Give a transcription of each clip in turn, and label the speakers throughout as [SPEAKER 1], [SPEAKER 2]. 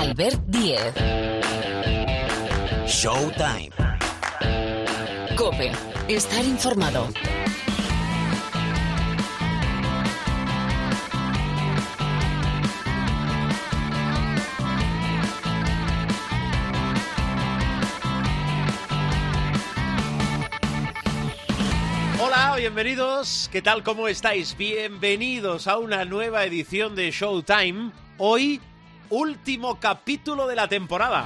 [SPEAKER 1] Albert Díez.
[SPEAKER 2] Showtime.
[SPEAKER 1] COPE. Estar informado.
[SPEAKER 3] Hola, bienvenidos. ¿Qué tal? ¿Cómo estáis? Bienvenidos a una nueva edición de Showtime. Hoy, último capítulo de la temporada.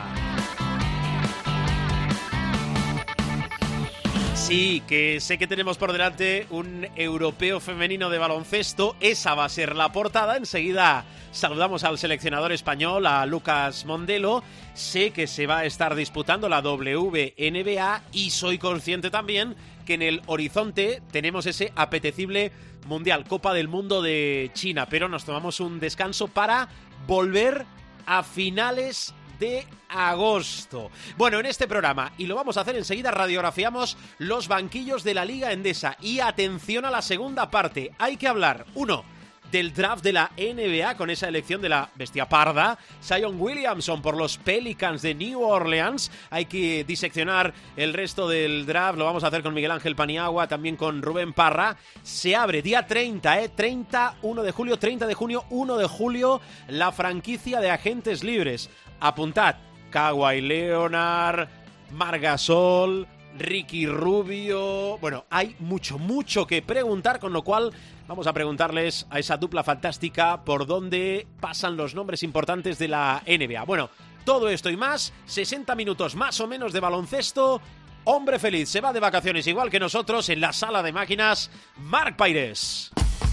[SPEAKER 3] Sí, que sé que tenemos por delante un europeo femenino de baloncesto. Esa va a ser la portada. Enseguida saludamos al seleccionador español, a Lucas Mondelo. Sé que se va a estar disputando la WNBA y soy consciente también que en el horizonte tenemos ese apetecible Mundial, Copa del Mundo de China. Pero nos tomamos un descanso para volver a finales de agosto. Bueno, en este programa, y lo vamos a hacer enseguida, radiografiamos los banquillos de la Liga Endesa. Y atención a la segunda parte. Hay que hablar, del draft de la NBA con esa elección de la bestia parda, Zion Williamson por los Pelicans de New Orleans. Hay que diseccionar el resto del draft, lo vamos a hacer con Miguel Ángel Paniagua, también con Rubén Parra. Se abre día 30, 1 de julio, 30 de junio, 1 de julio, la franquicia de agentes libres. Apuntad, Kawhi Leonard, Marc Gasol, Ricky Rubio. Bueno, hay mucho que preguntar, con lo cual vamos a preguntarles a esa dupla fantástica por dónde pasan los nombres importantes de la NBA. Bueno, todo esto y más, 60 minutos más o menos de baloncesto. Hombre feliz, se va de vacaciones igual que nosotros en la sala de máquinas, Marc Paires.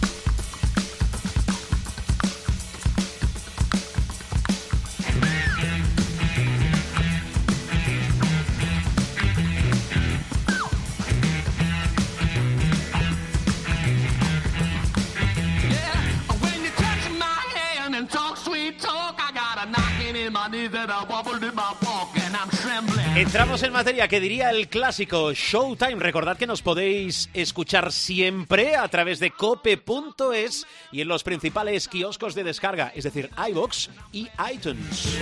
[SPEAKER 3] Entramos en materia, que diría el clásico Showtime. Recordad que nos podéis escuchar siempre a través de cope.es y en los principales kioscos de descarga, es decir, iVoox y iTunes.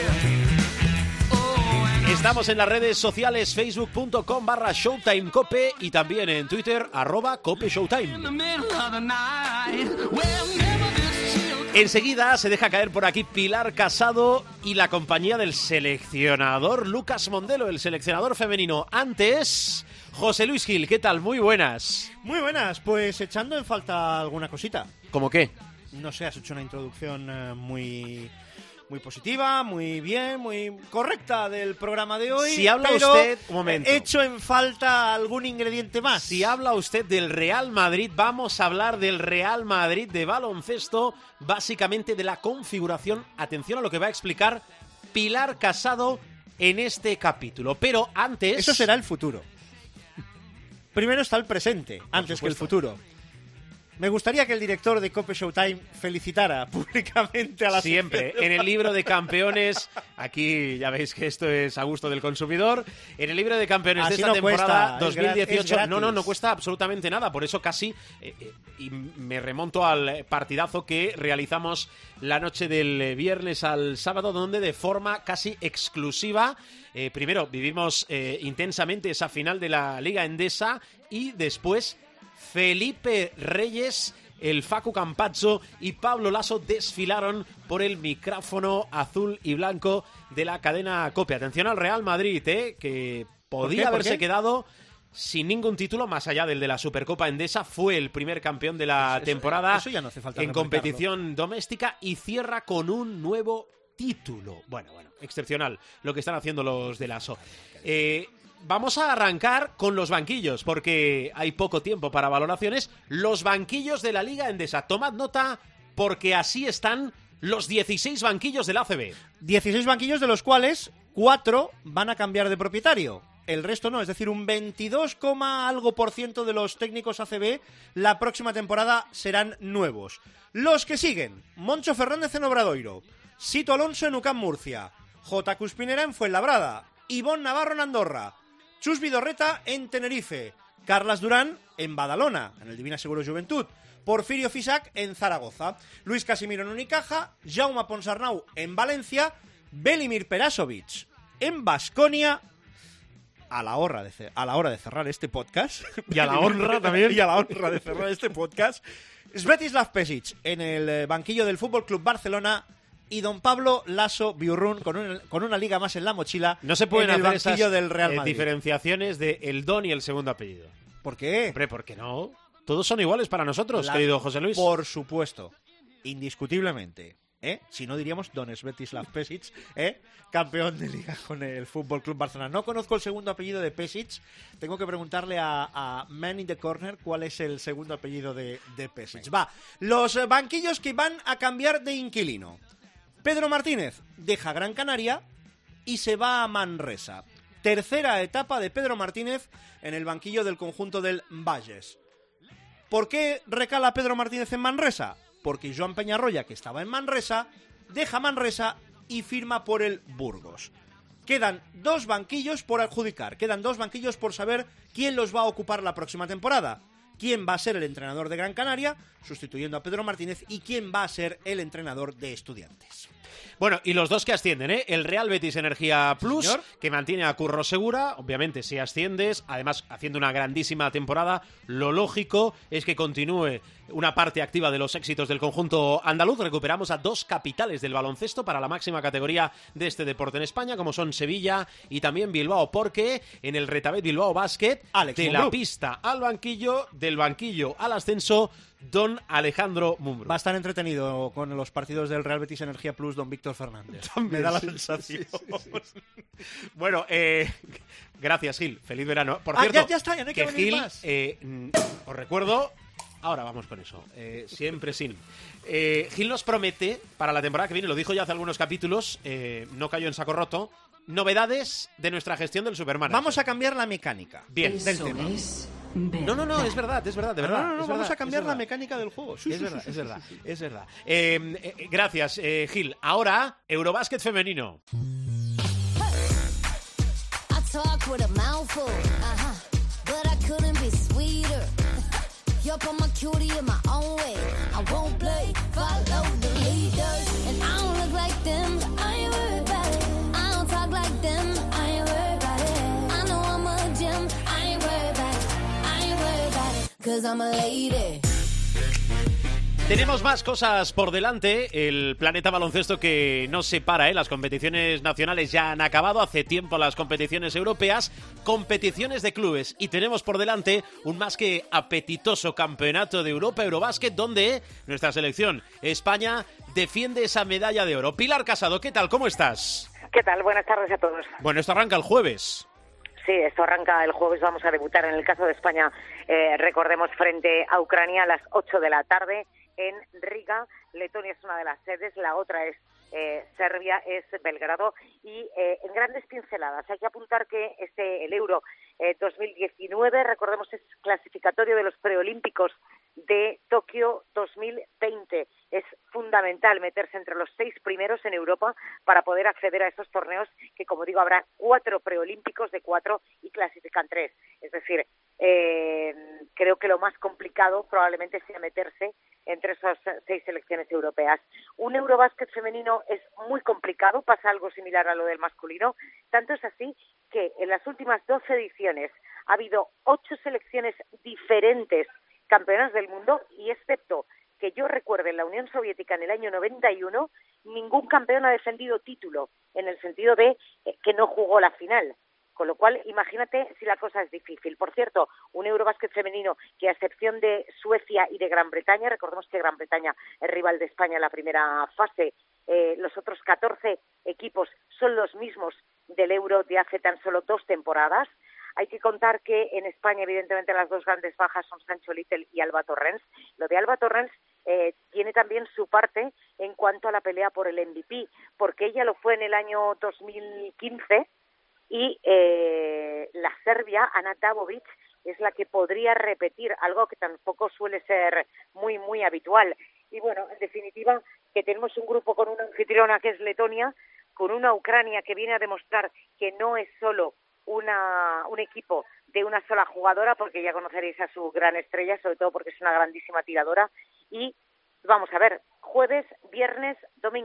[SPEAKER 3] Estamos en las redes sociales, facebook.com/ShowtimeCope y también en Twitter, @CopeShowtime. Enseguida se deja caer por aquí Pilar Casado y la compañía del seleccionador Lucas Mondelo, el seleccionador femenino. Antes, José Luis Gil, ¿qué tal? Muy buenas.
[SPEAKER 4] Muy buenas, pues echando en falta alguna cosita.
[SPEAKER 3] ¿Cómo qué?
[SPEAKER 4] No sé, has hecho una introducción muy positiva, muy bien, muy correcta del programa de hoy.
[SPEAKER 3] Si habla
[SPEAKER 4] pero
[SPEAKER 3] usted, un momento.
[SPEAKER 4] Echo en falta algún ingrediente más.
[SPEAKER 3] Si habla usted del Real Madrid, vamos a hablar del Real Madrid de baloncesto, básicamente de la configuración. Atención a lo que va a explicar Pilar Casado en este capítulo. Pero antes...
[SPEAKER 4] Eso será el futuro. Primero está el presente, antes que el futuro. Me gustaría que el director de Cope Showtime felicitara públicamente a la
[SPEAKER 3] siempre. En el libro de campeones, aquí ya veis que esto es a gusto del consumidor. En el libro de campeones
[SPEAKER 4] así
[SPEAKER 3] de esta
[SPEAKER 4] no
[SPEAKER 3] temporada
[SPEAKER 4] cuesta,
[SPEAKER 3] 2018, no cuesta absolutamente nada. Por eso casi, y me remonto al partidazo que realizamos la noche del viernes al sábado, donde de forma casi exclusiva, primero vivimos intensamente esa final de la Liga Endesa y después Felipe Reyes, el Facu Campazzo y Pablo Lasso desfilaron por el micrófono azul y blanco de la cadena COPE. Atención al Real Madrid, que podía haberse quedado sin ningún título, más allá del de la Supercopa Endesa. Fue el primer campeón de la temporada
[SPEAKER 4] eso ya no hace falta
[SPEAKER 3] en competición doméstica y cierra con un nuevo título. Bueno, excepcional lo que están haciendo los de Lasso. Vamos a arrancar con los banquillos, porque hay poco tiempo para valoraciones. Los banquillos de la Liga Endesa. Tomad nota, porque así están los 16 banquillos del ACB.
[SPEAKER 4] 16 banquillos, de los cuales 4 van a cambiar de propietario. El resto no, es decir, un 22, algo % de los técnicos ACB la próxima temporada serán nuevos. Los que siguen: Moncho Fernández en Obradoiro, Sito Alonso en UCAM Murcia, J. Cuspinera en Fuenlabrada, Ivonne Navarro en Andorra, Chus Vidorreta en Tenerife, Carlas Durán en Badalona, en el Divina Seguros Juventud, Porfirio Fisac en Zaragoza, Luis Casimiro en Unicaja, Jaume Ponsarnau en Valencia, Velimir Perasovic en Baskonia, a la hora de cerrar este podcast.
[SPEAKER 3] Y a la honra también.
[SPEAKER 4] Y a la honra de cerrar este podcast. Svetislav Pesic en el banquillo del Fútbol Club Barcelona y don Pablo Lasso Biurrun con una liga más en la mochila.
[SPEAKER 3] No se pueden
[SPEAKER 4] en el
[SPEAKER 3] hacer
[SPEAKER 4] banquillo
[SPEAKER 3] esas
[SPEAKER 4] del Real Madrid.
[SPEAKER 3] diferenciaciones de el don y el segundo apellido.
[SPEAKER 4] ¿Por qué?
[SPEAKER 3] Hombre, ¿por qué no? Todos son iguales para nosotros, querido José Luis.
[SPEAKER 4] Por supuesto, indiscutiblemente. Si no diríamos don Svetislav Pesic, campeón de liga con el Fútbol Club Barcelona. No conozco el segundo apellido de Pesic. Tengo que preguntarle a Man in the Corner cuál es el segundo apellido de Pesic. Va, los banquillos que van a cambiar de inquilino. Pedro Martínez deja Gran Canaria y se va a Manresa. Tercera etapa de Pedro Martínez en el banquillo del conjunto del Valles. ¿Por qué recala Pedro Martínez en Manresa? Porque Joan Peñarroya, que estaba en Manresa, deja Manresa y firma por el Burgos. Quedan 2 banquillos por adjudicar, quedan 2 banquillos por saber quién los va a ocupar la próxima temporada. Quién va a ser el entrenador de Gran Canaria, sustituyendo a Pedro Martínez, y quién va a ser el entrenador de Estudiantes.
[SPEAKER 3] Bueno, y los dos que ascienden, El Real Betis Energía Plus,
[SPEAKER 4] señor,
[SPEAKER 3] que mantiene a Curro Segura. Obviamente, si asciendes, además haciendo una grandísima temporada, lo lógico es que continúe una parte activa de los éxitos del conjunto andaluz. Recuperamos a 2 capitales del baloncesto para la máxima categoría de este deporte en España, como son Sevilla y también Bilbao, porque en el Retabet Bilbao Basket,
[SPEAKER 4] Alex
[SPEAKER 3] de
[SPEAKER 4] Mumbrú.
[SPEAKER 3] la pista al banquillo, del banquillo al ascenso, don Alejandro Mumbrú.
[SPEAKER 4] Va a estar entretenido con los partidos del Real Betis Energía Plus don Víctor Fernández. Me da la sensación.
[SPEAKER 3] Bueno, gracias, Gil. Feliz verano. Por
[SPEAKER 4] Ah,
[SPEAKER 3] cierto,
[SPEAKER 4] ya está, ya no hay que venir
[SPEAKER 3] Gil,
[SPEAKER 4] más.
[SPEAKER 3] os recuerdo... Ahora vamos con eso, siempre sin. Gil nos promete para la temporada que viene, lo dijo ya hace algunos capítulos, no cayó en saco roto, novedades de nuestra gestión del Superman.
[SPEAKER 4] Vamos a cambiar la mecánica
[SPEAKER 3] Bien.
[SPEAKER 4] del tema.
[SPEAKER 3] No, es verdad, de verdad.
[SPEAKER 4] No,
[SPEAKER 3] es
[SPEAKER 4] vamos
[SPEAKER 3] verdad,
[SPEAKER 4] a cambiar
[SPEAKER 3] es
[SPEAKER 4] la
[SPEAKER 3] verdad.
[SPEAKER 4] metanica del juego. Sí,
[SPEAKER 3] Es
[SPEAKER 4] sí,
[SPEAKER 3] verdad,
[SPEAKER 4] sí,
[SPEAKER 3] es
[SPEAKER 4] sí,
[SPEAKER 3] verdad,
[SPEAKER 4] sí, sí.
[SPEAKER 3] es verdad. Gracias, Gil. Ahora, Eurobásquet femenino.
[SPEAKER 2] I talk with a mouthful, but I couldn't be sweeter. You're on my cutie in my own way. I won't play, follow the leaders. And I don't look like them, but I ain't worried about it. I don't talk like them, I ain't worried about it. I know I'm a gem, I ain't worried about it. I ain't worried about it, 'cause I'm a lady.
[SPEAKER 3] Tenemos más cosas por delante. El planeta baloncesto que no se para, Las competiciones nacionales ya han acabado. Hace tiempo las competiciones europeas, competiciones de clubes. Y tenemos por delante un más que apetitoso campeonato de Europa, Eurobásquet, donde nuestra selección, España, defiende esa medalla de oro. Pilar Casado, ¿qué tal? ¿Cómo estás?
[SPEAKER 5] ¿Qué tal? Buenas tardes a todos.
[SPEAKER 3] Bueno, esto arranca el jueves.
[SPEAKER 5] Sí, esto arranca el jueves, vamos a debutar en el caso de España, recordemos, frente a Ucrania a las 8 de la tarde en Riga. Letonia es una de las sedes, la otra es Serbia, es Belgrado. Y en grandes pinceladas, hay que apuntar que el Euro 2019, recordemos, es clasificatorio de los preolímpicos de Tokio 2020. Es fundamental meterse entre los 6 primeros en Europa para poder acceder a estos torneos que, como digo, habrá 4 preolímpicos de 4 y clasifican 3. Es decir, creo que lo más complicado probablemente sea meterse entre esas 6 selecciones europeas. Un Eurobásquet femenino es muy complicado, pasa algo similar a lo del masculino. Tanto es así que en las últimas 12 ediciones ha habido 8 selecciones diferentes campeonas del mundo, y excepto que yo recuerde en la Unión Soviética en el año 91, ningún campeón ha defendido título, en el sentido de que no jugó la final. Con lo cual, imagínate si la cosa es difícil. Por cierto, un Eurobásquet femenino que, a excepción de Suecia y de Gran Bretaña, recordemos que Gran Bretaña es rival de España en la primera fase, los otros 14 equipos son los mismos del Euro de hace tan solo 2 temporadas. Hay que contar que en España, evidentemente, las 2 grandes bajas son Sancho Little y Alba Torrens. Lo de Alba Torrens tiene también su parte en cuanto a la pelea por el MVP, porque ella lo fue en el año 2015 y la serbia, Ana Davovic, es la que podría repetir, algo que tampoco suele ser muy, muy habitual. Y bueno, en definitiva, que tenemos un grupo con una anfitriona que es Letonia, con una Ucrania que viene a demostrar que no es solo un equipo de una sola jugadora, porque ya conoceréis a su gran estrella, sobre todo porque es una grandísima tiradora. Y vamos a ver, jueves, viernes, domingo,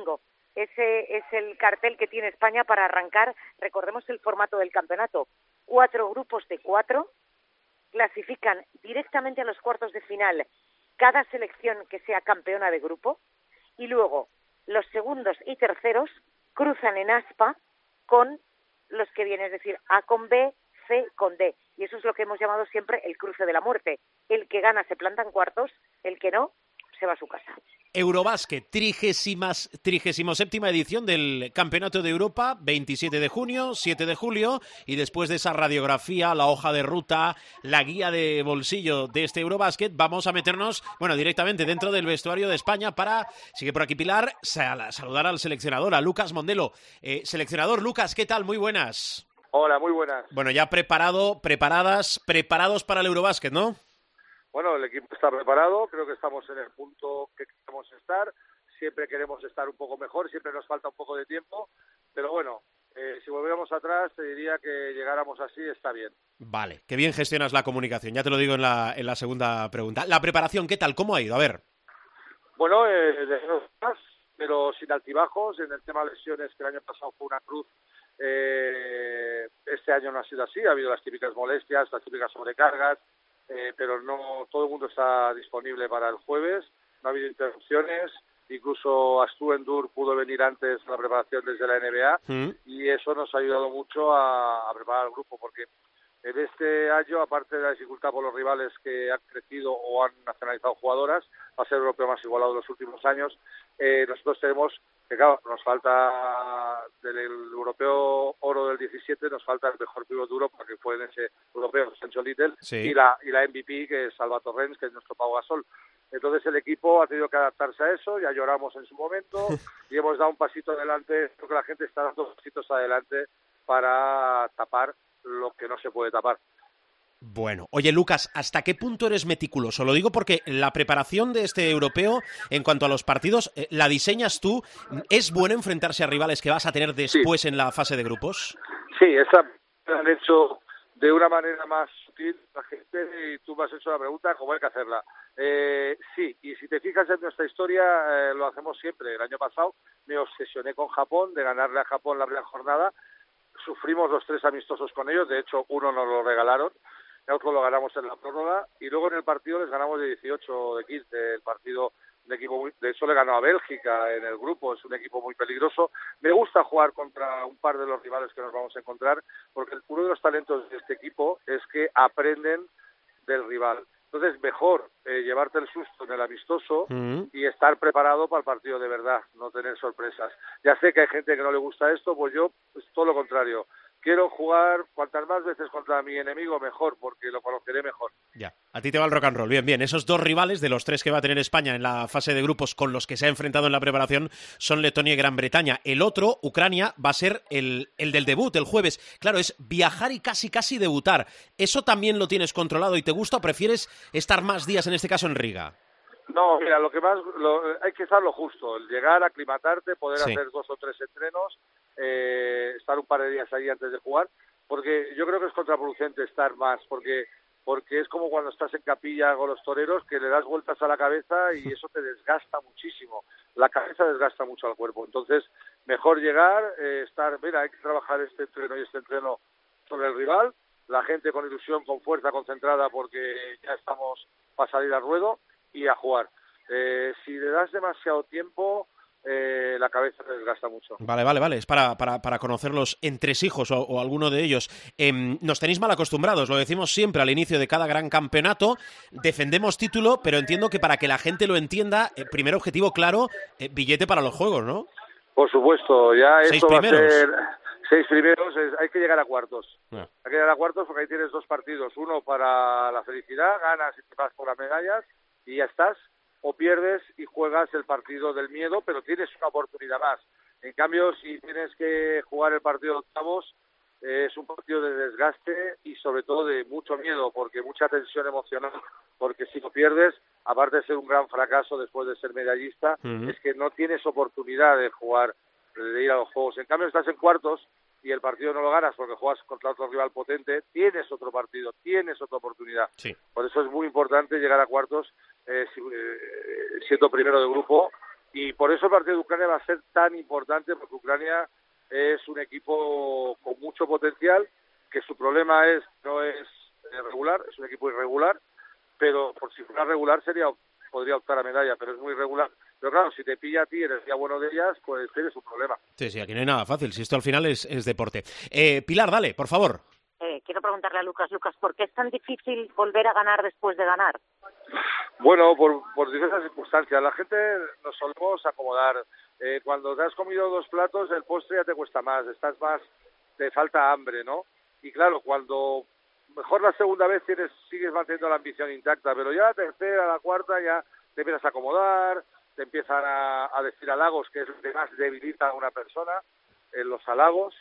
[SPEAKER 5] Ese es el cartel que tiene España para arrancar. Recordemos el formato del campeonato. 4 grupos de 4 clasifican directamente a los cuartos de final cada selección que sea campeona de grupo, y luego los segundos y terceros cruzan en aspa con los que vienen, es decir, A con B, C con D. Y eso es lo que hemos llamado siempre el cruce de la muerte. El que gana se planta en cuartos, el que no se va a su casa.
[SPEAKER 3] Eurobásquet, 37ª edición del Campeonato de Europa, 27 de junio, 7 de julio, y después de esa radiografía, la hoja de ruta, la guía de bolsillo de este Eurobásquet, vamos a meternos, directamente dentro del vestuario de España para, sigue por aquí Pilar, saludar al seleccionador, a Lucas Mondelo. Seleccionador Lucas, ¿qué tal? Muy buenas.
[SPEAKER 6] Hola, muy buenas.
[SPEAKER 3] Bueno, ya preparados para el Eurobásquet, ¿no?
[SPEAKER 6] Bueno, el equipo está preparado, creo que estamos en el punto que queremos estar, siempre queremos estar un poco mejor, siempre nos falta un poco de tiempo, pero bueno, si volviéramos atrás te diría que llegáramos así está bien. Vale,
[SPEAKER 3] qué bien gestionas la comunicación, ya te lo digo en la segunda pregunta. La preparación, ¿qué tal? ¿Cómo ha ido? A ver.
[SPEAKER 6] Bueno, más, pero sin altibajos, en el tema de lesiones, que el año pasado fue una cruz, este año no ha sido así, ha habido las típicas molestias, las típicas sobrecargas, pero no todo el mundo está disponible para el jueves, no ha habido interrupciones, incluso Astu Endur pudo venir antes a la preparación desde la NBA y eso nos ha ayudado mucho a preparar al grupo, porque en este año, aparte de la dificultad por los rivales que han crecido o han nacionalizado jugadoras, va a ser el europeo más igualado de los últimos años, nosotros tenemos que, claro, nos falta del europeo oro del 17, nos falta el mejor pívot de Europa, que fue en ese europeo, Sancho Little, sí, y la MVP, que es Alba Torrens, que es nuestro Pau Gasol. Entonces el equipo ha tenido que adaptarse a eso, ya lloramos en su momento y hemos dado un pasito adelante, creo que la gente está dando pasitos adelante para tapar lo que no se puede tapar.
[SPEAKER 3] Bueno, oye Lucas, ¿hasta qué punto eres meticuloso? Lo digo porque la preparación de este europeo, en cuanto a los partidos, ¿la diseñas tú? ¿Es bueno enfrentarse a rivales que vas a tener después en la fase de grupos?
[SPEAKER 6] Sí, esa la han hecho de una manera más sutil la gente y tú me has hecho la pregunta, ¿cómo hay que hacerla? Sí, y si te fijas en nuestra historia, lo hacemos siempre. El año pasado me obsesioné con Japón, de ganarle a Japón la primera jornada. Sufrimos los 3 amistosos con ellos, de hecho uno nos lo regalaron, el otro lo ganamos en la prórroga y luego en el partido les ganamos de 18 de 15, el partido de equipo de hecho le ganó a Bélgica en el grupo, es un equipo muy peligroso. Me gusta jugar contra un par de los rivales que nos vamos a encontrar porque uno de los talentos de este equipo es que aprenden del rival. Entonces, mejor llevarte el susto en el amistoso y estar preparado para el partido de verdad, no tener sorpresas. Ya sé que hay gente que no le gusta esto, pues yo, pues todo lo contrario. Quiero jugar cuantas más veces contra mi enemigo, mejor, porque lo conoceré mejor.
[SPEAKER 3] Ya, a ti te va el rock and roll. Bien, bien. Esos 2 rivales de los 3 que va a tener España en la fase de grupos con los que se ha enfrentado en la preparación son Letonia y Gran Bretaña. El otro, Ucrania, va a ser el del debut, el jueves. Claro, es viajar y casi debutar. ¿Eso también lo tienes controlado y te gusta o prefieres estar más días, en este caso, en Riga?
[SPEAKER 6] No, mira, hay que estar lo justo, el llegar, aclimatarte, poder hacer 2 o 3 entrenos, estar un par de días ahí antes de jugar, porque yo creo que es contraproducente estar más, porque es como cuando estás en capilla con los toreros, que le das vueltas a la cabeza y eso te desgasta muchísimo, la cabeza desgasta mucho al cuerpo, entonces mejor llegar, mira, hay que trabajar este entreno sobre el rival, la gente con ilusión, con fuerza, concentrada, porque ya estamos para salir al ruedo, y a jugar. Si le das demasiado tiempo, la cabeza se desgasta mucho.
[SPEAKER 3] Vale. Es para conocer los entresijos o alguno de ellos. Nos tenéis mal acostumbrados, lo decimos siempre al inicio de cada gran campeonato. Defendemos título, pero entiendo que para que la gente lo entienda, primer objetivo claro, billete para los juegos, ¿no?
[SPEAKER 6] Por supuesto, ya
[SPEAKER 3] 6
[SPEAKER 6] esto
[SPEAKER 3] primeros.
[SPEAKER 6] Va a ser 6 primeros, hay que llegar a cuartos. Hay que llegar a cuartos porque ahí tienes 2 partidos. Uno para la felicidad, ganas y te vas por las medallas, y ya estás, o pierdes y juegas el partido del miedo, pero tienes una oportunidad más. En cambio, si tienes que jugar el partido de octavos, es un partido de desgaste y sobre todo de mucho miedo, porque mucha tensión emocional, porque si lo pierdes, aparte de ser un gran fracaso después de ser medallista, es que no tienes oportunidad de jugar, de ir a los juegos. En cambio, estás en cuartos y el partido no lo ganas porque juegas contra otro rival potente, tienes otro partido, tienes otra oportunidad.
[SPEAKER 3] Sí.
[SPEAKER 6] Por eso es muy importante llegar a cuartos siendo primero de grupo Y por eso el partido de Ucrania va a ser tan importante, porque Ucrania es un equipo con mucho potencial, que su problema no es regular, es un equipo irregular, pero por si fuera regular podría optar a medalla, pero es muy irregular. Pero claro, si te pilla a ti en el día bueno de ellas, pues tienes un problema.
[SPEAKER 3] Sí, aquí no hay nada fácil, si esto al final es deporte. Pilar, dale, por favor.
[SPEAKER 5] Quiero preguntarle a Lucas, ¿por qué es tan difícil volver a ganar después de ganar?
[SPEAKER 6] Bueno, por diversas circunstancias. La gente nos solemos acomodar. Cuando te has comido 2 platos, el postre ya te cuesta más, te falta hambre, ¿no? Y claro, cuando mejor la segunda vez sigues manteniendo la ambición intacta, pero ya la tercera, la cuarta, ya te empiezas a acomodar, te empiezan a decir halagos, que es lo que más debilita a una persona, los halagos,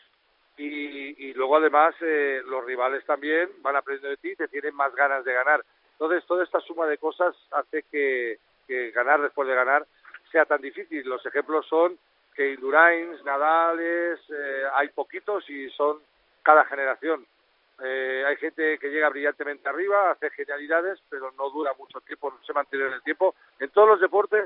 [SPEAKER 6] y luego además los rivales también van aprendiendo de ti y te tienen más ganas de ganar. Entonces, toda esta suma de cosas hace que ganar después de ganar sea tan difícil. Los ejemplos son que Indurain, Nadales, hay poquitos y son cada generación. Hay gente que llega brillantemente arriba, hace genialidades, pero no dura mucho tiempo, no se mantiene en el tiempo, en todos los deportes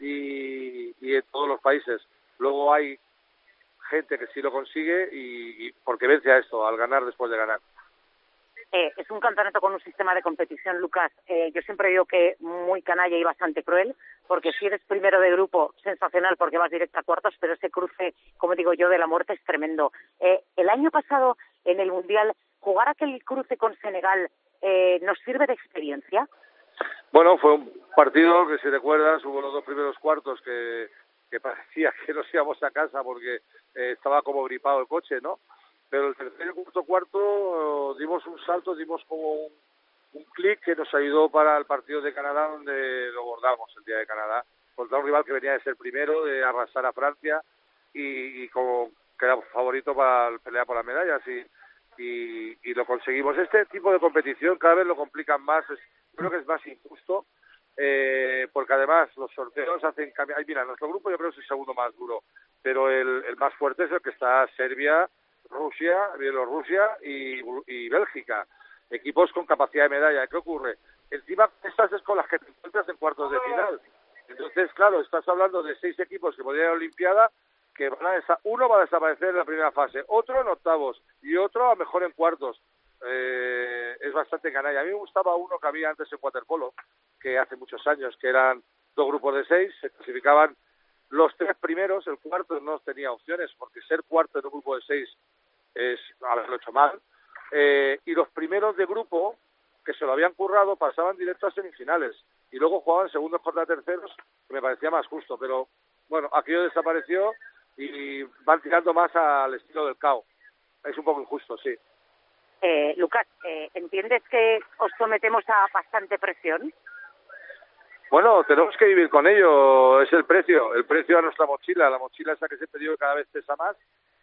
[SPEAKER 6] y en todos los países. Luego hay gente que sí lo consigue y porque vence a esto, al ganar después de ganar.
[SPEAKER 5] Es un campeonato con un sistema de competición, Lucas. Yo siempre digo que muy canalla y bastante cruel, porque si eres primero de grupo, sensacional porque vas directo a cuartos, pero ese cruce, como digo yo, de la muerte es tremendo. El año pasado, en el Mundial, jugar aquel cruce con Senegal, ¿nos sirve de experiencia?
[SPEAKER 6] Bueno, fue un partido que, si recuerdas, hubo los 2 primeros cuartos que parecía que nos íbamos a casa porque estaba como gripado el coche, ¿no? Pero el tercer y cuarto dimos un salto, dimos como un clic que nos ayudó para el partido de Canadá, donde lo bordamos el día de Canadá, contra un rival que venía de ser primero, de arrasar a Francia y como que era favorito para pelear por las medallas y lo conseguimos. Este tipo de competición cada vez lo complican más, creo que es más injusto, porque además los sorteos hacen cambiar. Mira, nuestro grupo yo creo que es el segundo más duro, pero el más fuerte es el que está Serbia, Rusia, Bielorrusia y Bélgica, equipos con capacidad de medalla. ¿Qué ocurre? Encima estas es con las que te encuentras en cuartos de final. Entonces, claro, estás hablando de 6 equipos que podrían ir a la Olimpiada, que uno va a desaparecer en la primera fase, otro en octavos y otro a lo mejor en cuartos. Es bastante canalla. A mí me gustaba uno que había antes en waterpolo, que hace muchos años, que eran 2 grupos de 6, se clasificaban los 3 primeros, el cuarto no tenía opciones, porque ser cuarto en un grupo de 6 es haberlo hecho mal, y los primeros de grupo, que se lo habían currado, pasaban directo a semifinales, y luego jugaban segundos contra terceros, que me parecía más justo, pero bueno, aquello desapareció y van tirando más al estilo del KO. Es un poco injusto, sí.
[SPEAKER 5] Lucas, ¿entiendes que os sometemos a bastante presión?
[SPEAKER 6] Bueno, tenemos que vivir con ello, es el precio a nuestra mochila, la mochila esa que siempre digo que cada vez pesa más,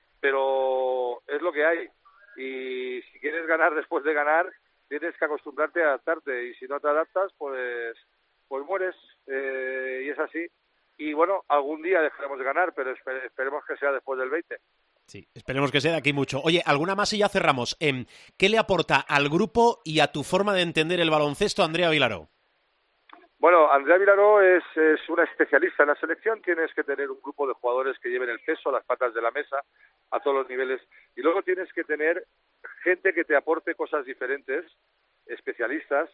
[SPEAKER 6] pero es lo que hay, y si quieres ganar después de ganar, tienes que acostumbrarte a adaptarte, y si no te adaptas, pues mueres, y es así. Y bueno, algún día dejaremos de ganar, pero esperemos que sea después del 20.
[SPEAKER 3] Sí, esperemos que sea de aquí mucho. Oye, ¿alguna más y ya cerramos? ¿Qué le aporta al grupo y a tu forma de entender el baloncesto Andrea Vilaró?
[SPEAKER 6] Bueno, Andrea Vilaró es una especialista en la selección. Tienes que tener un grupo de jugadores que lleven el peso, las patas de la mesa, a todos los niveles. Y luego tienes que tener gente que te aporte cosas diferentes, especialistas.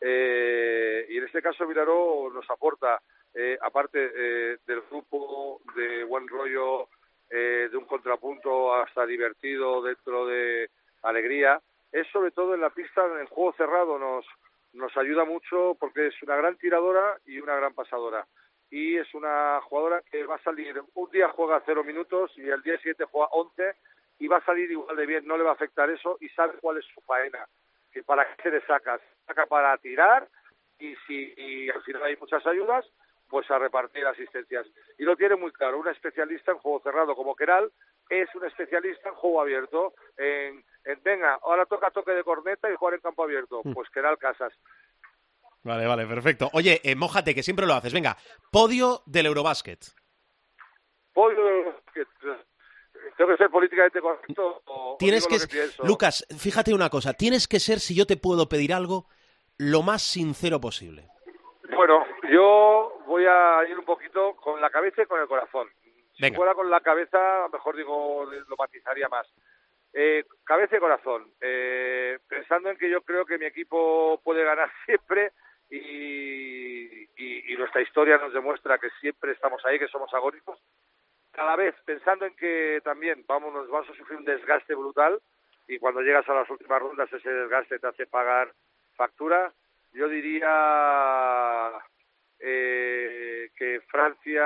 [SPEAKER 6] Y en este caso Vilaró nos aporta, aparte del grupo, de buen rollo, de un contrapunto hasta divertido, dentro de alegría, es sobre todo en la pista, en el juego cerrado, nos ayuda mucho porque es una gran tiradora y una gran pasadora. Y es una jugadora que va a salir, un día juega 0 minutos y el día siguiente juega 11 y va a salir igual de bien, no le va a afectar eso y sabe cuál es su faena, que para qué se le saca para tirar y al final hay muchas ayudas, pues a repartir asistencias. Y lo tiene muy claro, una especialista en juego cerrado como Queralt es un especialista en juego abierto, en venga, ahora toca toque de corneta y jugar en campo abierto, pues Queralt Casas.
[SPEAKER 3] Vale, perfecto. Oye, mójate, que siempre lo haces. Venga, podio del Eurobásquet.
[SPEAKER 6] Podio del Eurobásquet. ¿Tengo que ser políticamente correcto o
[SPEAKER 3] tienes
[SPEAKER 6] digo lo que pienso?
[SPEAKER 3] Lucas, fíjate una cosa, tienes que ser, si yo te puedo pedir algo, lo más sincero posible.
[SPEAKER 6] Bueno, yo voy a ir un poquito con la cabeza y con el corazón. Si
[SPEAKER 3] Venga.
[SPEAKER 6] fuera con la cabeza, mejor digo, lo matizaría más. Cabeza y corazón. Pensando en que yo creo que mi equipo puede ganar siempre y nuestra historia nos demuestra que siempre estamos ahí, que somos agónicos. Cada vez pensando en que también nos vamos a sufrir un desgaste brutal y cuando llegas a las últimas rondas ese desgaste te hace pagar factura. Yo diría que Francia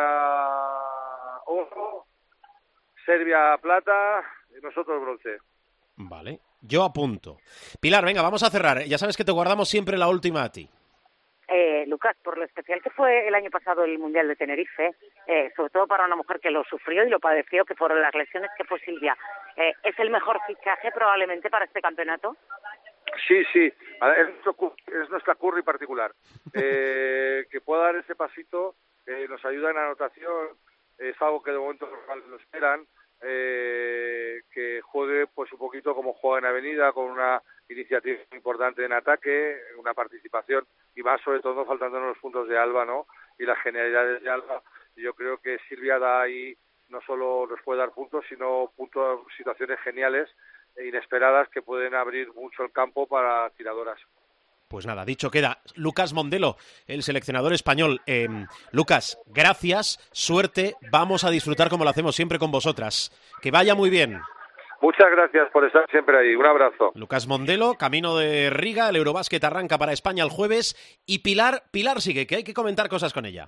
[SPEAKER 6] oro, Serbia plata y nosotros bronce.
[SPEAKER 3] Vale, yo apunto. Pilar, venga, vamos a cerrar. Ya sabes que te guardamos siempre la última a ti.
[SPEAKER 5] Lucas, por lo especial que fue el año pasado el Mundial de Tenerife, sobre todo para una mujer que lo sufrió y lo padeció, que fueron las lesiones, que fue Silvia, ¿es el mejor fichaje probablemente para este campeonato?
[SPEAKER 6] Sí, es nuestra Curry particular. Que pueda dar ese pasito, nos ayuda en anotación, es algo que de momento no esperan, que juegue pues un poquito como juega en Avenida, con una iniciativa importante en ataque, una participación, y más sobre todo faltándonos los puntos de Alba, ¿no? Y las genialidades de Alba. Yo creo que Silvia da ahí, no solo nos puede dar puntos, sino situaciones geniales e inesperadas que pueden abrir mucho el campo para tiradoras.
[SPEAKER 3] Pues nada, dicho queda. Lucas Mondelo, el seleccionador español. Lucas, gracias, suerte, vamos a disfrutar como lo hacemos siempre con vosotras. Que vaya muy bien.
[SPEAKER 6] Muchas gracias por estar siempre ahí. Un abrazo.
[SPEAKER 3] Lucas Mondelo, camino de Riga, el Eurobásquet arranca para España el jueves. Y Pilar sigue, que hay que comentar cosas con ella.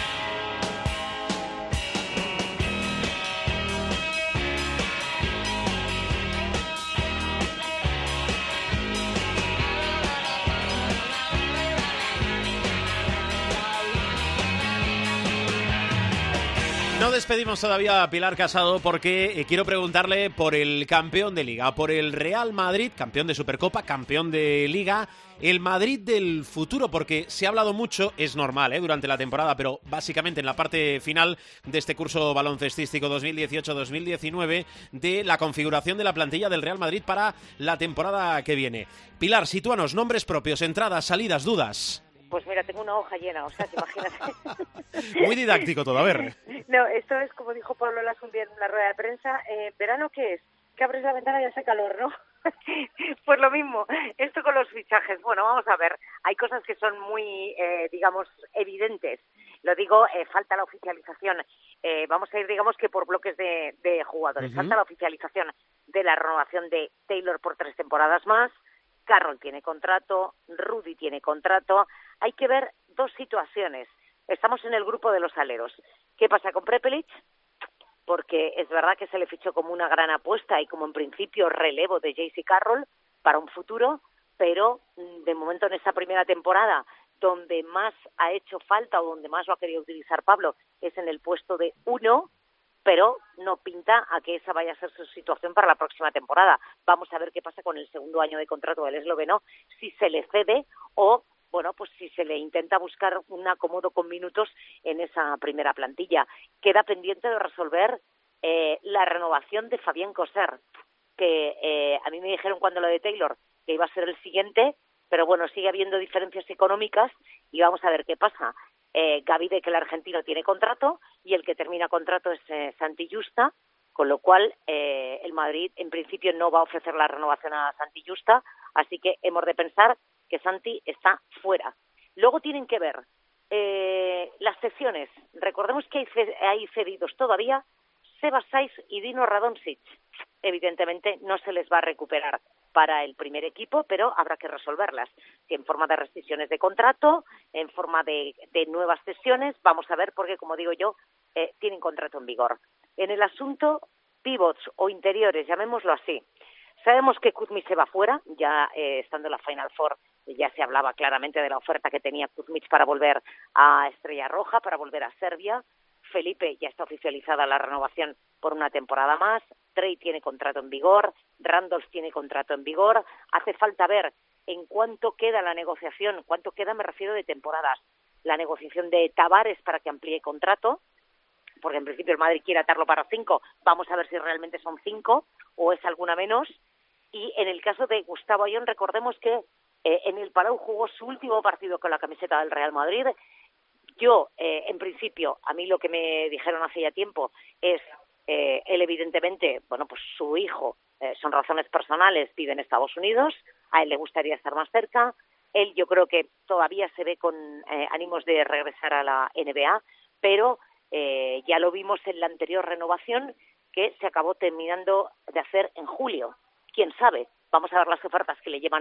[SPEAKER 3] No despedimos todavía a Pilar Casado porque quiero preguntarle por el campeón de Liga, por el Real Madrid, campeón de Supercopa, campeón de Liga, el Madrid del futuro, porque se ha hablado mucho, es normal, durante la temporada, pero básicamente en la parte final de este curso baloncestístico 2018-2019, de la configuración de la plantilla del Real Madrid para la temporada que viene. Pilar, sitúanos, nombres propios, entradas, salidas, dudas.
[SPEAKER 5] Pues mira, tengo una hoja llena, o sea, que imagínate.
[SPEAKER 3] Muy didáctico todo, a ver.
[SPEAKER 5] No, esto es como dijo Pablo Las un día en una rueda de prensa, ¿verano qué es? Que abres la ventana y hace calor, ¿no? Pues lo mismo, esto con los fichajes. Bueno, vamos a ver, hay cosas que son muy, digamos, evidentes. Lo digo, falta la oficialización. Vamos a ir, digamos, que por bloques de jugadores.
[SPEAKER 3] Uh-huh.
[SPEAKER 5] Falta la oficialización de la renovación de Taylor por 3 temporadas más. Carroll tiene contrato, Rudy tiene contrato. Hay que ver dos situaciones. Estamos en el grupo de los aleros. ¿Qué pasa con Prepelic? Porque es verdad que se le fichó como una gran apuesta y como en principio relevo de J.C. Carroll para un futuro, pero de momento en esta primera temporada, donde más ha hecho falta o donde más lo ha querido utilizar Pablo es en el puesto de 1, pero no pinta a que esa vaya a ser su situación para la próxima temporada. Vamos a ver qué pasa con el segundo año de contrato del esloveno, si se le cede o, bueno, pues si se le intenta buscar un acomodo con minutos en esa primera plantilla. Queda pendiente de resolver la renovación de Fabián Coser, que a mí me dijeron cuando lo de Taylor que iba a ser el siguiente, pero bueno, sigue habiendo diferencias económicas y vamos a ver qué pasa. Gavide, que el argentino tiene contrato, y el que termina contrato es Santi Justa, con lo cual el Madrid en principio no va a ofrecer la renovación a Santi Justa, así que hemos de pensar que Santi está fuera. Luego tienen que ver las cesiones. Recordemos que hay cedidos todavía Seba Saiz y Dino Radonjic. Evidentemente no se les va a recuperar para el primer equipo, pero habrá que resolverlas, si en forma de rescisiones de contrato, en forma de nuevas cesiones, vamos a ver, porque como digo yo, tienen contrato en vigor. En el asunto pivots o interiores, llamémoslo así, sabemos que Kuzmic se va fuera, ya estando en la Final Four ya se hablaba claramente de la oferta que tenía Kuzmic para volver a Estrella Roja, para volver a Serbia. Felipe ya está oficializada la renovación por una temporada más, Trey tiene contrato en vigor, Randolph tiene contrato en vigor. Hace falta ver en cuánto queda la negociación, cuánto queda, me refiero de temporadas, la negociación de Tavares para que amplíe contrato, porque en principio el Madrid quiere atarlo para 5, vamos a ver si realmente son 5 o es alguna menos. Y en el caso de Gustavo Ayón, recordemos que en el Palau jugó su último partido con la camiseta del Real Madrid, Yo, en principio, a mí lo que me dijeron hace ya tiempo es, él evidentemente, bueno, pues su hijo, son razones personales, vive en Estados Unidos, a él le gustaría estar más cerca, él yo creo que todavía se ve con ánimos de regresar a la NBA, pero ya lo vimos en la anterior renovación que se acabó terminando de hacer en julio. ¿Quién sabe? Vamos a ver las ofertas que le llegan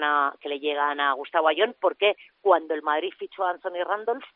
[SPEAKER 5] a Gustavo Ayón, porque cuando el Madrid fichó a Anthony Randolph,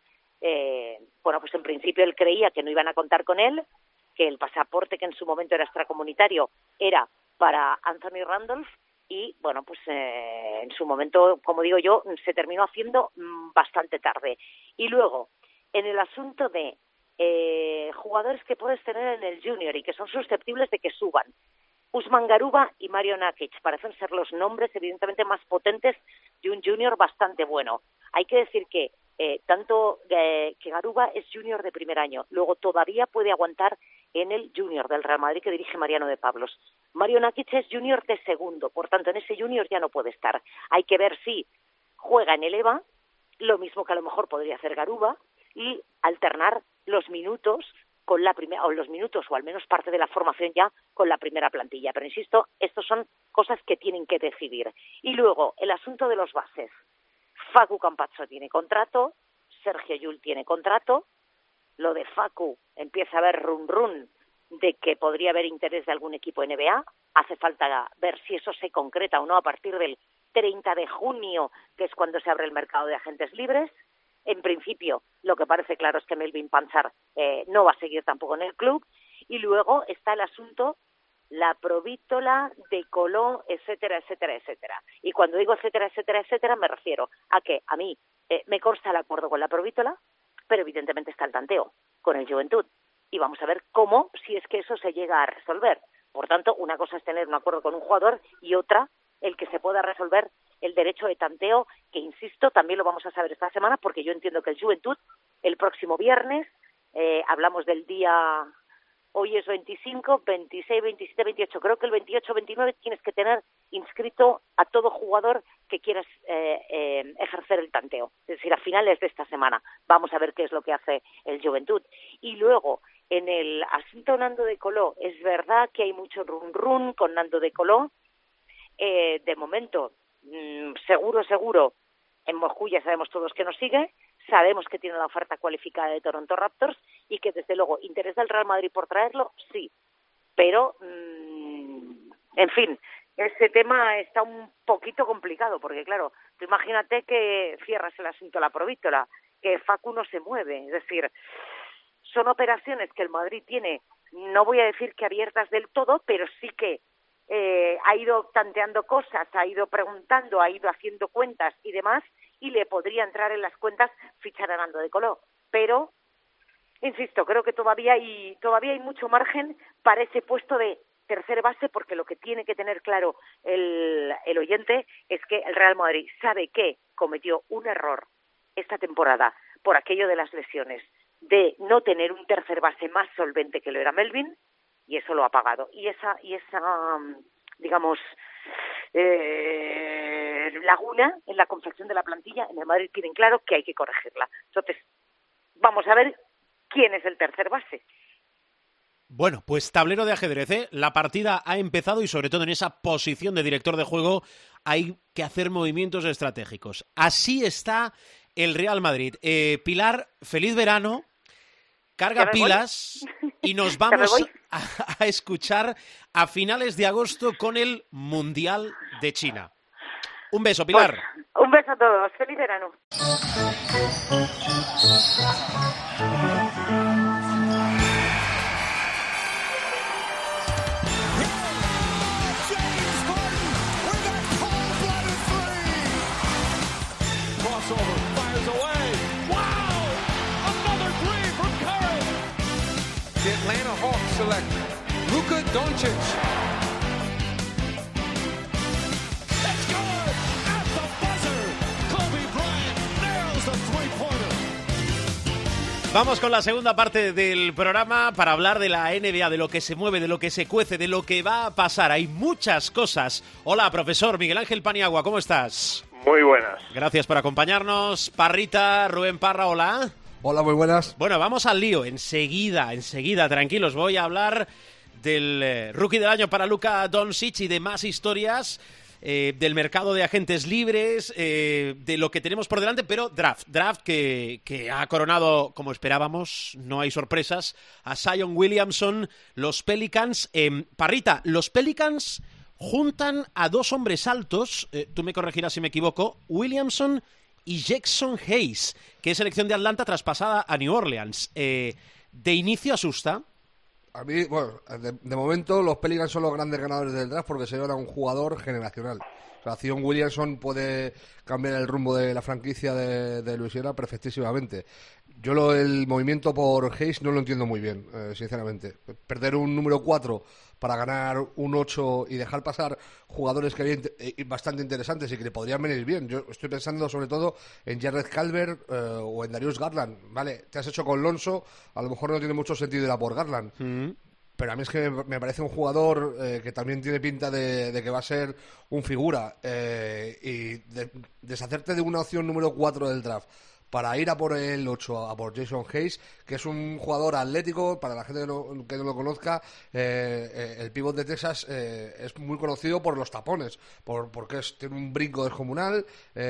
[SPEAKER 5] bueno, pues en principio él creía que no iban a contar con él, que el pasaporte que en su momento era extracomunitario era para Anthony Randolph y, bueno, pues en su momento, como digo yo, se terminó haciendo bastante tarde. Y luego, en el asunto de jugadores que puedes tener en el Junior y que son susceptibles de que suban, Usman Garuba y Mario Nakic parecen ser los nombres evidentemente más potentes de un Junior bastante bueno. Hay que decir que tanto que Garuba es Junior de primer año, luego todavía puede aguantar en el Junior del Real Madrid que dirige Mariano de Pablos. Mario Nakic es Junior de segundo, por tanto en ese Junior ya no puede estar. Hay que ver si juega en el EVA, lo mismo que a lo mejor podría hacer Garuba, y alternar los minutos con la primera, o los minutos, o al menos parte de la formación ya con la primera plantilla. Pero insisto, estos son cosas que tienen que decidir. Y luego, el asunto de los bases. Facu Campazzo tiene contrato, Sergio Llull tiene contrato, lo de Facu empieza a haber run de que podría haber interés de algún equipo NBA, hace falta ver si eso se concreta o no a partir del 30 de junio, que es cuando se abre el mercado de agentes libres. En principio, lo que parece claro es que Melvin Panchar no va a seguir tampoco en el club. Y luego está el asunto, la Provítola, De Coló, etcétera, etcétera, etcétera. Y cuando digo etcétera, etcétera, etcétera, me refiero a que a mí me consta el acuerdo con la Provítola, pero evidentemente está el tanteo con el Juventud. Y vamos a ver cómo, si es que eso se llega a resolver. Por tanto, una cosa es tener un acuerdo con un jugador y otra, el que se pueda resolver el derecho de tanteo, que insisto, también lo vamos a saber esta semana, porque yo entiendo que el Juventud, el próximo viernes, hablamos del día, hoy es 25, 26, 27, 28, creo que el 28, 29 tienes que tener inscrito a todo jugador que quieras ejercer el tanteo, es decir, a finales de esta semana. Vamos a ver qué es lo que hace el Juventud. Y luego, en el asunto Nando De Coló, es verdad que hay mucho run con Nando De Coló. De momento, seguro, en Moscú ya sabemos todos que nos sigue, sabemos que tiene la oferta cualificada de Toronto Raptors y que desde luego interés del Real Madrid por traerlo, sí, pero en fin, ese tema está un poquito complicado porque claro, tú imagínate que cierras el asunto a la Provítola, que Facu no se mueve, es decir, son operaciones que el Madrid tiene, no voy a decir que abiertas del todo, pero sí que ha ido tanteando cosas, ha ido preguntando, ha ido haciendo cuentas y demás, y le podría entrar en las cuentas fichar a Nando De Coló. Pero, insisto, creo que todavía hay mucho margen para ese puesto de tercer base, porque lo que tiene que tener claro el oyente es que el Real Madrid sabe que cometió un error esta temporada por aquello de las lesiones, de no tener un tercer base más solvente que lo era Melvin, y eso lo ha pagado. Y esa digamos, laguna en la confección de la plantilla, en el Madrid tienen claro que hay que corregirla. Entonces, vamos a ver quién es el tercer base.
[SPEAKER 3] Bueno, pues tablero de ajedrez, ¿eh? La partida ha empezado y sobre todo en esa posición de director de juego hay que hacer movimientos estratégicos. Así está el Real Madrid. Pilar, feliz verano. Carga pilas y nos vamos a escuchar a finales de agosto con el Mundial de China. Un beso, Pilar.
[SPEAKER 5] Pues, un beso a todos. Feliz verano.
[SPEAKER 7] The Atlanta Hawks select Luka Doncic. That's good at the buzzer. Kobe Bryant nails the three-pointer.
[SPEAKER 3] Vamos con la segunda parte del programa para hablar de la NBA, de lo que se mueve, de lo que se cuece, de lo que va a pasar. Hay muchas cosas. Hola, profesor Miguel Ángel Paniagua, ¿cómo estás?
[SPEAKER 8] Muy buenas.
[SPEAKER 3] Gracias por acompañarnos. Parrita, Rubén Parra, hola.
[SPEAKER 8] Hola, muy buenas.
[SPEAKER 3] Bueno, vamos al lío. Enseguida, tranquilos. Voy a hablar del rookie del año para Luka Doncic y de más historias, del mercado de agentes libres, de lo que tenemos por delante, pero draft que ha coronado, como esperábamos, no hay sorpresas, a Zion Williamson, los Pelicans. Parrita, los Pelicans juntan a dos hombres altos, tú me corregirás si me equivoco, Williamson y Jackson Hayes, que es selección de Atlanta traspasada a New Orleans. ¿De inicio asusta?
[SPEAKER 8] A mí, bueno, de momento los Pelicans son los grandes ganadores del draft porque se llevan a un jugador generacional. O sea, Zion Williamson puede cambiar el rumbo de la franquicia de Luisiana perfectísimamente. Yo el movimiento por Hayes no lo entiendo muy bien, sinceramente. Perder un número 4 para ganar un 8 y dejar pasar jugadores que había bastante interesantes y que le podrían venir bien. Yo estoy pensando sobre todo en Jared Calvert o en Darius Garland. Vale, te has hecho con Lonzo, a lo mejor no tiene mucho sentido ir a por Garland. Pero a mí es que me parece un jugador que también tiene pinta de que va a ser un figura. Y deshacerte de una opción número 4 del draft para ir a por el 8, a por Jason Hayes, que es un jugador atlético, para la gente que no lo conozca, el pívot de Texas es muy conocido por los tapones, porque tiene un brinco descomunal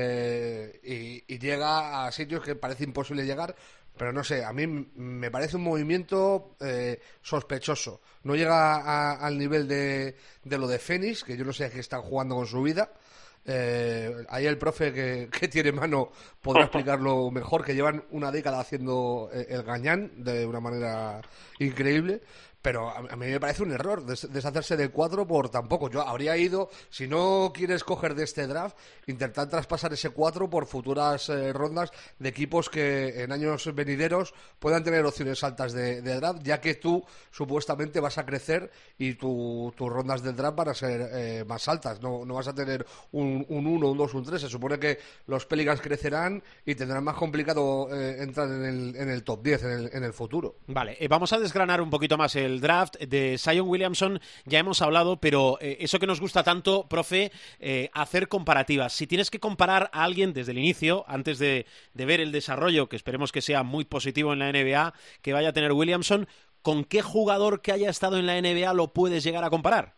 [SPEAKER 8] y llega a sitios que parece imposible llegar. Pero no sé, a mí me parece un movimiento sospechoso. No llega al nivel de lo de Phoenix, que yo no sé a qué están jugando con su vida. Ahí el profe que tiene mano podrá explicarlo mejor, que llevan una década haciendo el gañán de una manera increíble. Pero a mí me parece un error deshacerse de 4 por tan poco. Yo habría ido, si no quieres coger de este draft, intentar traspasar ese 4 por futuras rondas de equipos que en años venideros puedan tener opciones altas de draft, ya que tú supuestamente vas a crecer y tus rondas del draft van a ser más altas. No vas a tener un 1, un 2, un 3. Se supone que los Pelicans crecerán y tendrán más complicado entrar en el top 10 en el futuro.
[SPEAKER 3] Vale, vamos a desgranar un poquito más el draft de Zion Williamson. Ya hemos hablado, pero eso que nos gusta tanto, profe, hacer comparativas. Si tienes que comparar a alguien desde el inicio, antes de ver el desarrollo, que esperemos que sea muy positivo en la NBA, que vaya a tener Williamson, ¿con qué jugador que haya estado en la NBA lo puedes llegar a comparar?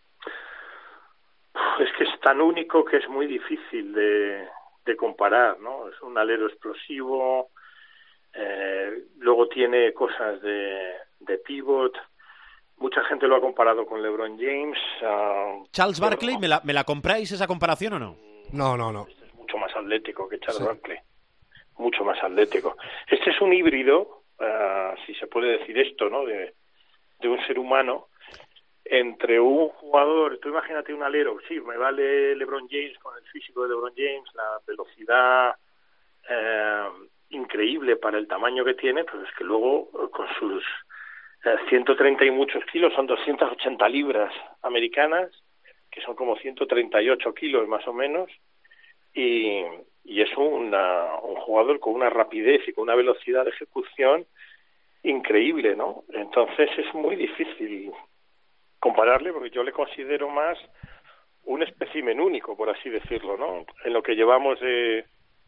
[SPEAKER 9] Es que es tan único que es muy difícil de comparar, ¿no? Es un alero explosivo, luego tiene cosas de pivot. Mucha gente lo ha comparado con LeBron James.
[SPEAKER 3] Charles Barkley, ¿me la compráis esa comparación o no?
[SPEAKER 8] No.
[SPEAKER 9] Este es mucho más atlético que Charles Barkley. Mucho más atlético. Este es un híbrido, si se puede decir esto, ¿no? De un ser humano entre un jugador. Tú imagínate un alero. Sí, me vale LeBron James con el físico de LeBron James, la velocidad increíble para el tamaño que tiene, pero es que luego con sus 130 y muchos kilos, son 280 libras americanas, que son como 138 kilos más o menos, y es un jugador con una rapidez y con una velocidad de ejecución increíble, ¿no? Entonces es muy difícil compararle, porque yo le considero más un espécimen único, por así decirlo, ¿no? En lo que llevamos de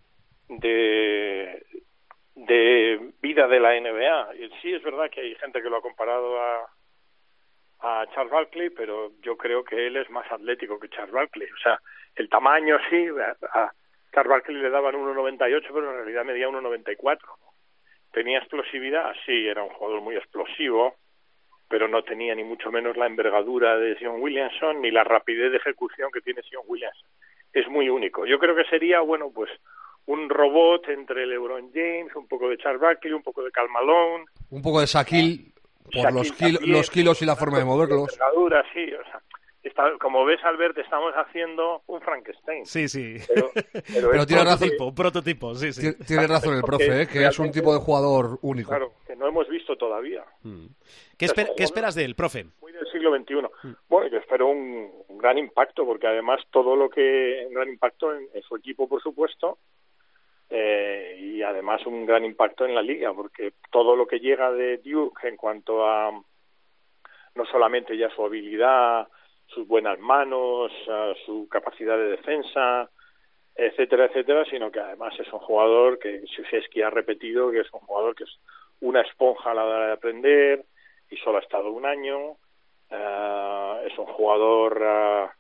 [SPEAKER 9] vida de la NBA. Y sí, es verdad que hay gente que lo ha comparado a Charles Barkley, pero yo creo que él es más atlético que Charles Barkley. O sea, el tamaño sí, a Charles Barkley le daban 1,98, pero en realidad medía 1,94, ¿no? Tenía explosividad, sí, era un jugador muy explosivo, pero no tenía ni mucho menos la envergadura de Zion Williamson ni la rapidez de ejecución que tiene Zion Williamson. Es muy único. Yo creo que sería, bueno, pues un robot entre LeBron James, un poco de Charles Barkley, un poco de Karl Malone,
[SPEAKER 8] un poco de Shaquille por los kilos y la forma de moverlos.
[SPEAKER 9] Sí, o sea, como ves, Albert, estamos haciendo un Frankenstein.
[SPEAKER 3] Sí.
[SPEAKER 8] Pero tiene razón,
[SPEAKER 3] un prototipo, sí.
[SPEAKER 8] Tiene razón el profe, que es un tipo de jugador único.
[SPEAKER 9] Claro, que no hemos visto todavía.
[SPEAKER 3] ¿Qué esperas de él, profe?
[SPEAKER 9] Muy del siglo XXI. Bueno, yo espero un gran impacto, porque además un gran impacto en su equipo, por supuesto, y además un gran impacto en la liga, porque todo lo que llega de Duke en cuanto a no solamente ya su habilidad, sus buenas manos, su capacidad de defensa, etcétera, etcétera, sino que además es un jugador que Krzyzewski ha repetido que es un jugador que es una esponja a la hora de aprender y solo ha estado un año. Es un jugador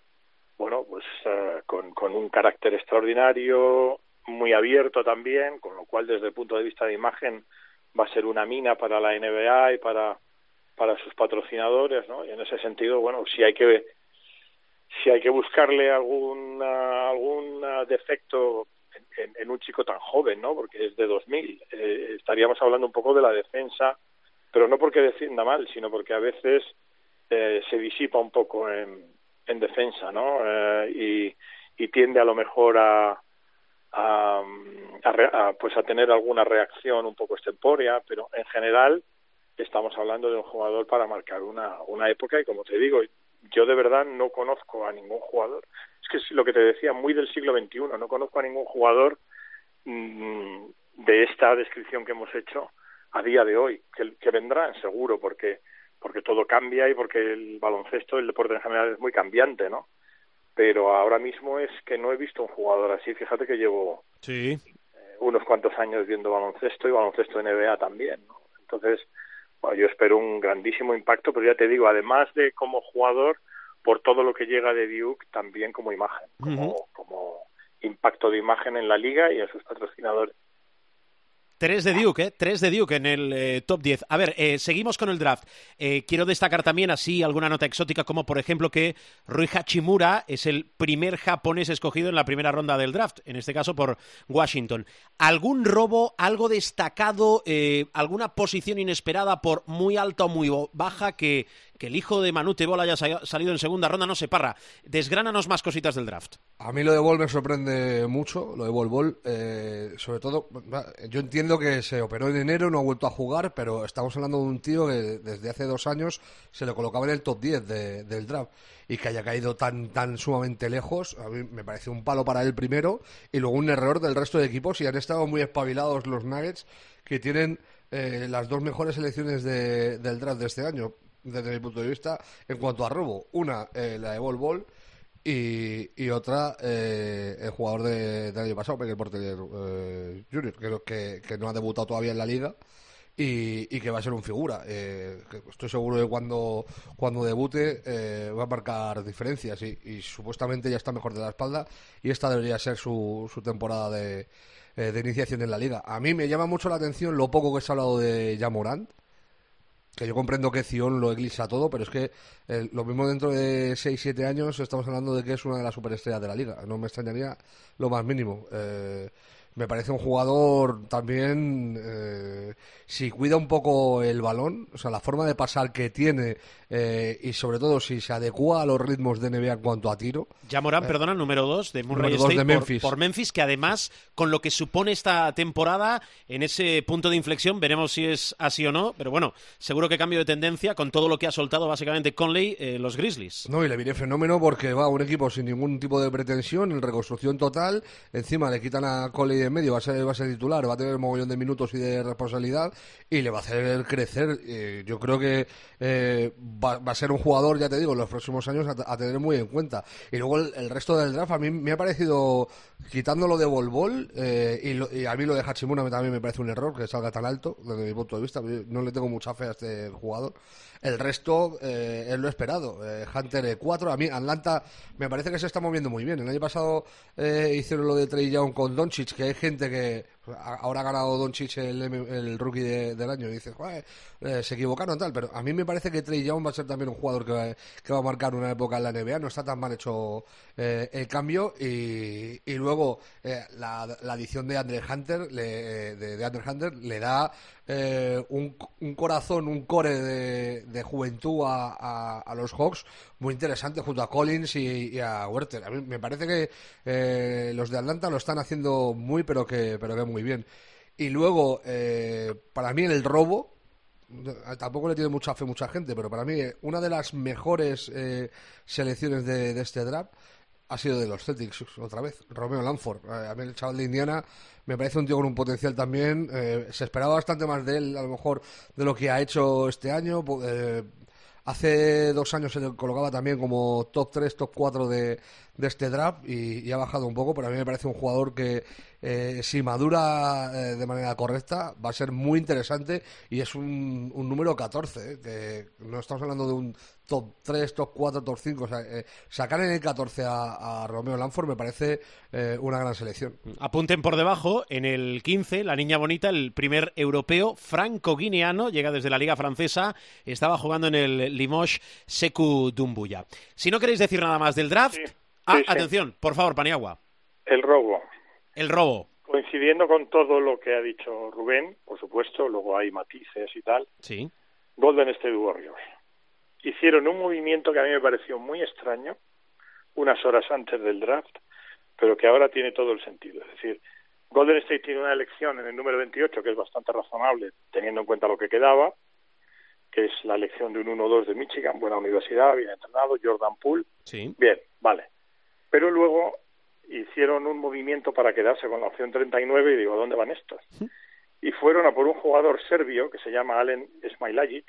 [SPEAKER 9] con un carácter extraordinario, muy abierto también, con lo cual desde el punto de vista de imagen va a ser una mina para la NBA y para sus patrocinadores, ¿no? Y en ese sentido, bueno, si hay que buscarle algún defecto en un chico tan joven, ¿no? Porque es de 2000, estaríamos hablando un poco de la defensa, pero no porque defienda mal, sino porque a veces se disipa un poco en defensa, ¿no? Y tiende a lo mejor a tener alguna reacción un poco extemporea, pero en general estamos hablando de un jugador para marcar una época, y como te digo, yo de verdad no conozco a ningún jugador, es que es lo que te decía, muy del siglo XXI, no conozco a ningún jugador de esta descripción que hemos hecho a día de hoy, que vendrán seguro, porque todo cambia y porque el baloncesto, el deporte en general es muy cambiante, ¿no? Pero ahora mismo es que no he visto un jugador así. Fíjate que llevo unos cuantos años viendo baloncesto y baloncesto NBA también, ¿no? Entonces, bueno, yo espero un grandísimo impacto, pero ya te digo, además de como jugador, por todo lo que llega de Duke, también como imagen, como impacto de imagen en la liga y en sus patrocinadores.
[SPEAKER 3] 3 de Duke, 3 de Duke en el top 10. A ver, seguimos con el draft. Quiero destacar también así alguna nota exótica, como por ejemplo que Rui Hachimura es el primer japonés escogido en la primera ronda del draft, en este caso por Washington. ¿Algún robo, algo destacado, alguna posición inesperada por muy alta o muy baja que el hijo de Manute Bol haya salido en segunda ronda? No sé, Parra, desgránanos más cositas del draft.
[SPEAKER 8] A mí lo de Bol me sorprende mucho, lo de Bol, sobre todo, yo entiendo que se operó en enero, no ha vuelto a jugar, pero estamos hablando de un tío que desde hace 2 años se le colocaba en el top 10 del draft, y que haya caído tan sumamente lejos, a mí me parece un palo para él primero, y luego un error del resto de equipos, y han estado muy espabilados los Nuggets, que tienen las 2 mejores selecciones del draft de este año, desde mi punto de vista, en cuanto a robo. Una, la de Bol, y otra, el jugador del año pasado, Michael Porter Jr., que no ha debutado todavía en la liga y que va a ser un figura. Estoy seguro de cuando debute va a marcar diferencias y supuestamente ya está mejor de la espalda, y esta debería ser su temporada de iniciación en la liga. A mí me llama mucho la atención lo poco que se ha hablado de Ja Morant, que yo comprendo que Zion lo eclipsa todo, pero es que lo mismo dentro de 6-7 años estamos hablando de que es una de las superestrellas de la liga. No me extrañaría lo más mínimo. Me parece un jugador también, si cuida un poco el balón, o sea, la forma de pasar que tiene, y sobre todo si se adecua a los ritmos de NBA en cuanto a tiro.
[SPEAKER 3] Ja Morant, perdona, número 2 de Murray
[SPEAKER 8] número 2
[SPEAKER 3] State
[SPEAKER 8] de Memphis.
[SPEAKER 3] Por Memphis, que además, con lo que supone esta temporada, en ese punto de inflexión, veremos si es así o no, pero bueno, seguro que cambio de tendencia con todo lo que ha soltado básicamente Conley, los Grizzlies.
[SPEAKER 8] No, y le viene fenómeno porque va a un equipo sin ningún tipo de pretensión, en reconstrucción total, encima le quitan a Conley en medio, va a ser titular, va a tener un mogollón de minutos y de responsabilidad, y le va a hacer crecer. Yo creo que va a ser un jugador, ya te digo, en los próximos años a tener muy en cuenta. Y luego el resto del draft a mí me ha parecido, quitándolo de Bol, y a mí lo de Hachimura también me parece un error que salga tan alto desde mi punto de vista. No le tengo mucha fe a este jugador. El resto es lo esperado. Hunter 4, a mí Atlanta me parece que se está moviendo muy bien. El año pasado hicieron lo de Trae Young con Doncic, que hay gente que ahora ha ganado Doncic el rookie del año, y dices, se equivocaron tal, pero a mí me parece que Trae Young va a ser también un jugador que va a marcar una época en la NBA. No está tan mal hecho el cambio, y luego la adición de Andre Hunter de Andre Hunter le da un corazón, un core de juventud a los Hawks muy interesante, junto a Collins y a Huerter. A mí me parece que los de Atlanta lo están haciendo pero que muy bien. Y luego, para mí el robo, tampoco le tiene mucha fe mucha gente, pero para mí una de las mejores selecciones de este draft ha sido de los Celtics, otra vez, Romeo Langford. A mí el chaval de Indiana me parece un tío con un potencial también. Se esperaba bastante más de él, a lo mejor, de lo que ha hecho este año. Hace 2 años se le colocaba también como top 3, top 4 de este draft y ha bajado un poco, pero a mí me parece un jugador que si madura de manera correcta va a ser muy interesante y es un número 14, que no estamos hablando de un top 3, top 4, top 5, o sea, sacar en el 14 a Romeo Langford me parece una gran selección.
[SPEAKER 3] Apunten por debajo, en el 15, la niña bonita, el primer europeo franco-guineano, llega desde la Liga Francesa, estaba jugando en el Limoges Sekou Doumbouya. Si no queréis decir nada más del draft... Sí. Sí. Atención, por favor, Paniagua.
[SPEAKER 9] El robo.
[SPEAKER 3] El robo.
[SPEAKER 9] Coincidiendo con todo lo que ha dicho Rubén, por supuesto, luego hay matices y tal.
[SPEAKER 3] Sí.
[SPEAKER 9] Golden State Warriors hicieron un movimiento que a mí me pareció muy extraño, unas horas antes del draft, pero que ahora tiene todo el sentido. Es decir, Golden State tiene una elección en el número 28 que es bastante razonable, teniendo en cuenta lo que quedaba, que es la elección de un 1-2 de Michigan, buena universidad, bien entrenado, Jordan Poole.
[SPEAKER 3] Sí.
[SPEAKER 9] Bien, vale. Pero luego hicieron un movimiento para quedarse con la opción 39 y digo, ¿a dónde van estos? Y fueron a por un jugador serbio que se llama Alen Smailagic,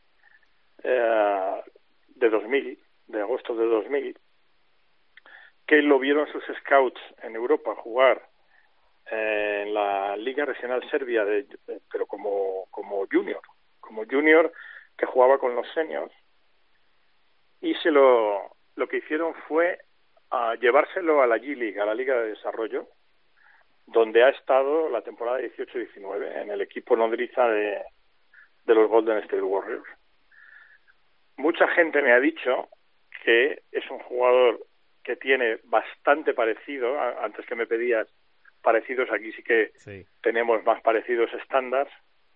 [SPEAKER 9] de 2000, de agosto de 2000, que lo vieron sus scouts en Europa jugar en la Liga Regional Serbia, pero como junior, que jugaba con los seniors, y lo que hicieron fue a llevárselo a la G-League, a la Liga de Desarrollo, donde ha estado la temporada 18-19 en el equipo nodriza de los Golden State Warriors. Mucha gente me ha dicho que es un jugador que tiene bastante parecido, antes que me pedías parecidos, aquí sí que tenemos más parecidos estándares.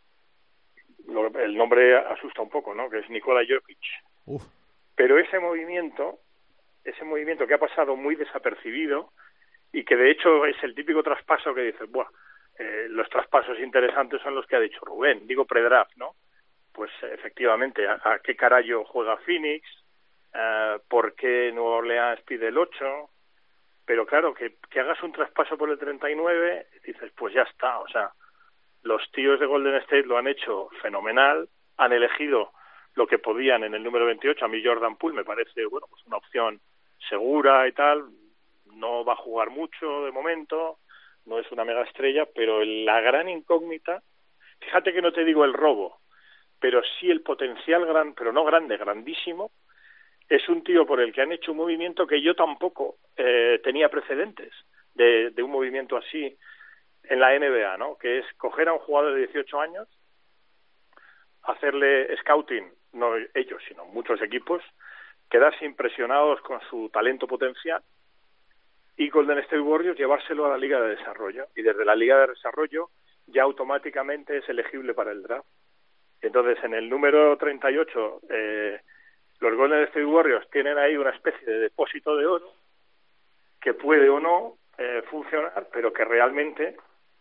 [SPEAKER 9] El nombre asusta un poco, ¿no? Que es Nikola Jokic. Pero ese movimiento que ha pasado muy desapercibido y que de hecho es el típico traspaso que dices, los traspasos interesantes son los que ha dicho Rubén, digo pre-draft, ¿no? Pues efectivamente, ¿a qué carajo juega Phoenix? ¿Por qué Nueva Orleans pide el 8? Pero claro, que hagas un traspaso por el 39, dices, pues ya está, o sea, los tíos de Golden State lo han hecho fenomenal, han elegido lo que podían en el número 28, a mí Jordan Poole me parece, pues una opción segura y tal, no va a jugar mucho de momento, no es una mega estrella, pero la gran incógnita, fíjate que no te digo el robo, pero sí el potencial pero no grande, grandísimo, es un tío por el que han hecho un movimiento que yo tampoco tenía precedentes de un movimiento así en la NBA, ¿no? Que es coger a un jugador de 18 años, hacerle scouting, no ellos, sino muchos equipos, quedarse impresionados con su talento potencial y Golden State Warriors llevárselo a la Liga de Desarrollo. Y desde la Liga de Desarrollo ya automáticamente es elegible para el draft. Entonces, en el número 38, los Golden State Warriors tienen ahí una especie de depósito de oro que puede o no funcionar, pero que realmente,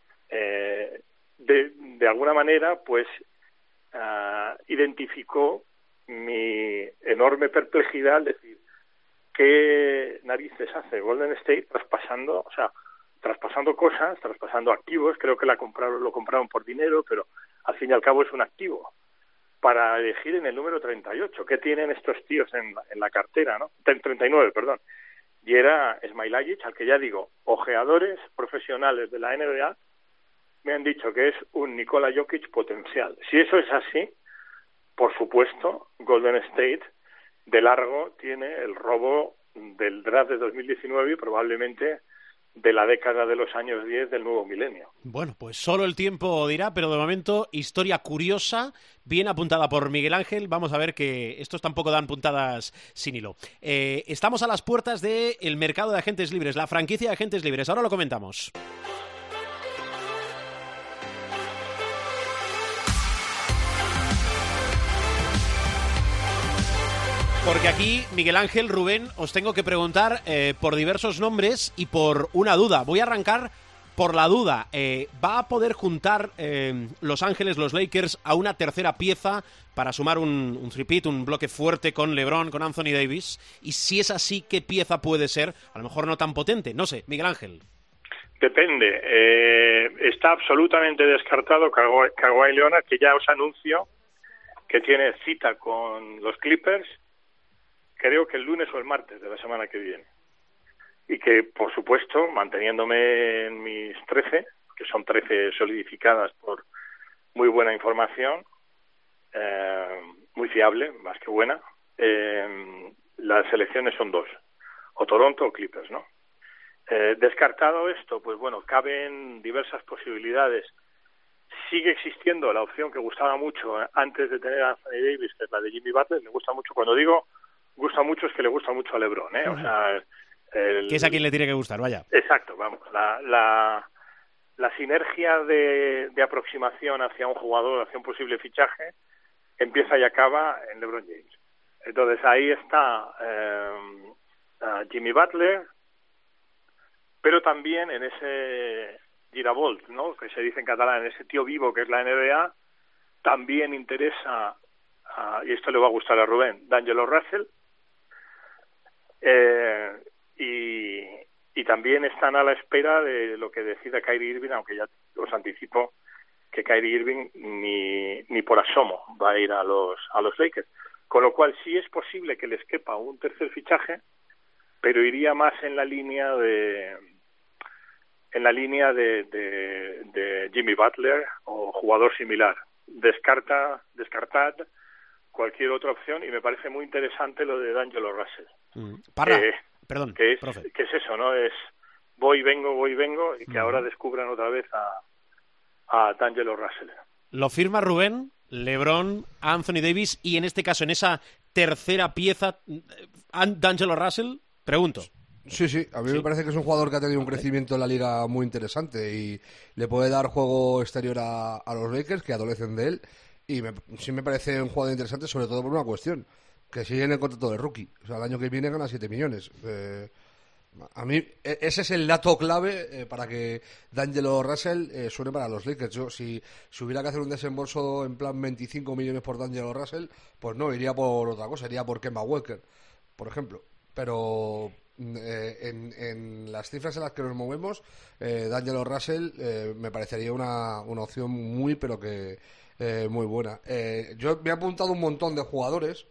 [SPEAKER 9] de alguna manera, pues identificó mi enorme perplejidad al decir qué narices hace Golden State traspasando cosas, traspasando activos. Creo que lo compraron por dinero, pero al fin y al cabo es un activo para elegir en el número 38. ¿Qué tienen estos tíos en la cartera, no? 39, perdón. Y era Smailagic, al que ya digo, ojeadores profesionales de la NBA me han dicho que es un Nikola Jokic potencial. Si eso es así, por supuesto, Golden State de largo tiene el robo del draft de 2019 y probablemente de la década de los años 10 del nuevo milenio.
[SPEAKER 3] Bueno, pues solo el tiempo dirá, pero de momento historia curiosa, bien apuntada por Miguel Ángel. Vamos a ver que estos tampoco dan puntadas sin hilo. Estamos a las puertas del mercado de agentes libres, la franquicia de agentes libres. Ahora lo comentamos. Porque aquí, Miguel Ángel, Rubén, os tengo que preguntar por diversos nombres y por una duda. Voy a arrancar por la duda. ¿Va a poder juntar Los Ángeles, los Lakers, a una tercera pieza para sumar un three-peat, un bloque fuerte con LeBron, con Anthony Davis? Y si es así, ¿qué pieza puede ser? A lo mejor no tan potente. No sé, Miguel Ángel.
[SPEAKER 9] Depende. Está absolutamente descartado Kawhi Leonard, que ya os anuncio que tiene cita con los Clippers, creo que el lunes o el martes de la semana que viene. Y que, por supuesto, manteniéndome en mis 13, que son 13 solidificadas por muy buena información, muy fiable, más que buena, las selecciones son 2, o Toronto o Clippers, ¿no? Descartado esto, pues bueno, caben diversas posibilidades. Sigue existiendo la opción que gustaba mucho antes de tener a Anthony Davis, que es la de Jimmy Butler. Le gusta mucho, cuando digo gusta mucho, es que le gusta mucho a LeBron, ¿eh? O sea,
[SPEAKER 3] que es a quien le tiene que gustar, vaya.
[SPEAKER 9] Exacto, vamos. La sinergia de aproximación hacia un jugador, hacia un posible fichaje, empieza y acaba en LeBron James. Entonces ahí está Jimmy Butler, pero también en ese giravolt, ¿no?, que se dice en catalán, en ese tío vivo que es la NBA, también interesa, y esto le va a gustar a Rubén, D'Angelo Russell, y también están a la espera de lo que decida Kyrie Irving, aunque ya os anticipo que Kyrie Irving ni por asomo va a ir a los Lakers, con lo cual sí es posible que les quepa un tercer fichaje, pero iría más en la línea de Jimmy Butler o jugador similar. Descartad cualquier otra opción, y me parece muy interesante lo de D'Angelo Russell.
[SPEAKER 3] Parra, perdón,
[SPEAKER 9] que es
[SPEAKER 3] profe.
[SPEAKER 9] Que es eso, ¿no? Es voy, vengo, y que ahora descubran otra vez a D'Angelo Russell.
[SPEAKER 3] Lo firma Rubén, LeBron, Anthony Davis, y en este caso, en esa tercera pieza, D'Angelo Russell, pregunto.
[SPEAKER 8] Sí, a mí me parece que es un jugador que ha tenido un crecimiento en la liga muy interesante y le puede dar juego exterior a los Lakers, que adolecen de él, y sí me parece un jugador interesante, sobre todo por una cuestión, que sigue en el contrato de rookie. O sea, el año que viene gana 7 millones. A mí ese es el dato clave para que D'Angelo Russell suene para los Lakers. Yo, si hubiera que hacer un desembolso en plan 25 millones por D'Angelo Russell, pues no, iría por otra cosa, iría por Kemba Walker, por ejemplo. Pero en las cifras en las que nos movemos, D'Angelo Russell me parecería una opción muy, pero que muy buena. Yo me he apuntado un montón de jugadores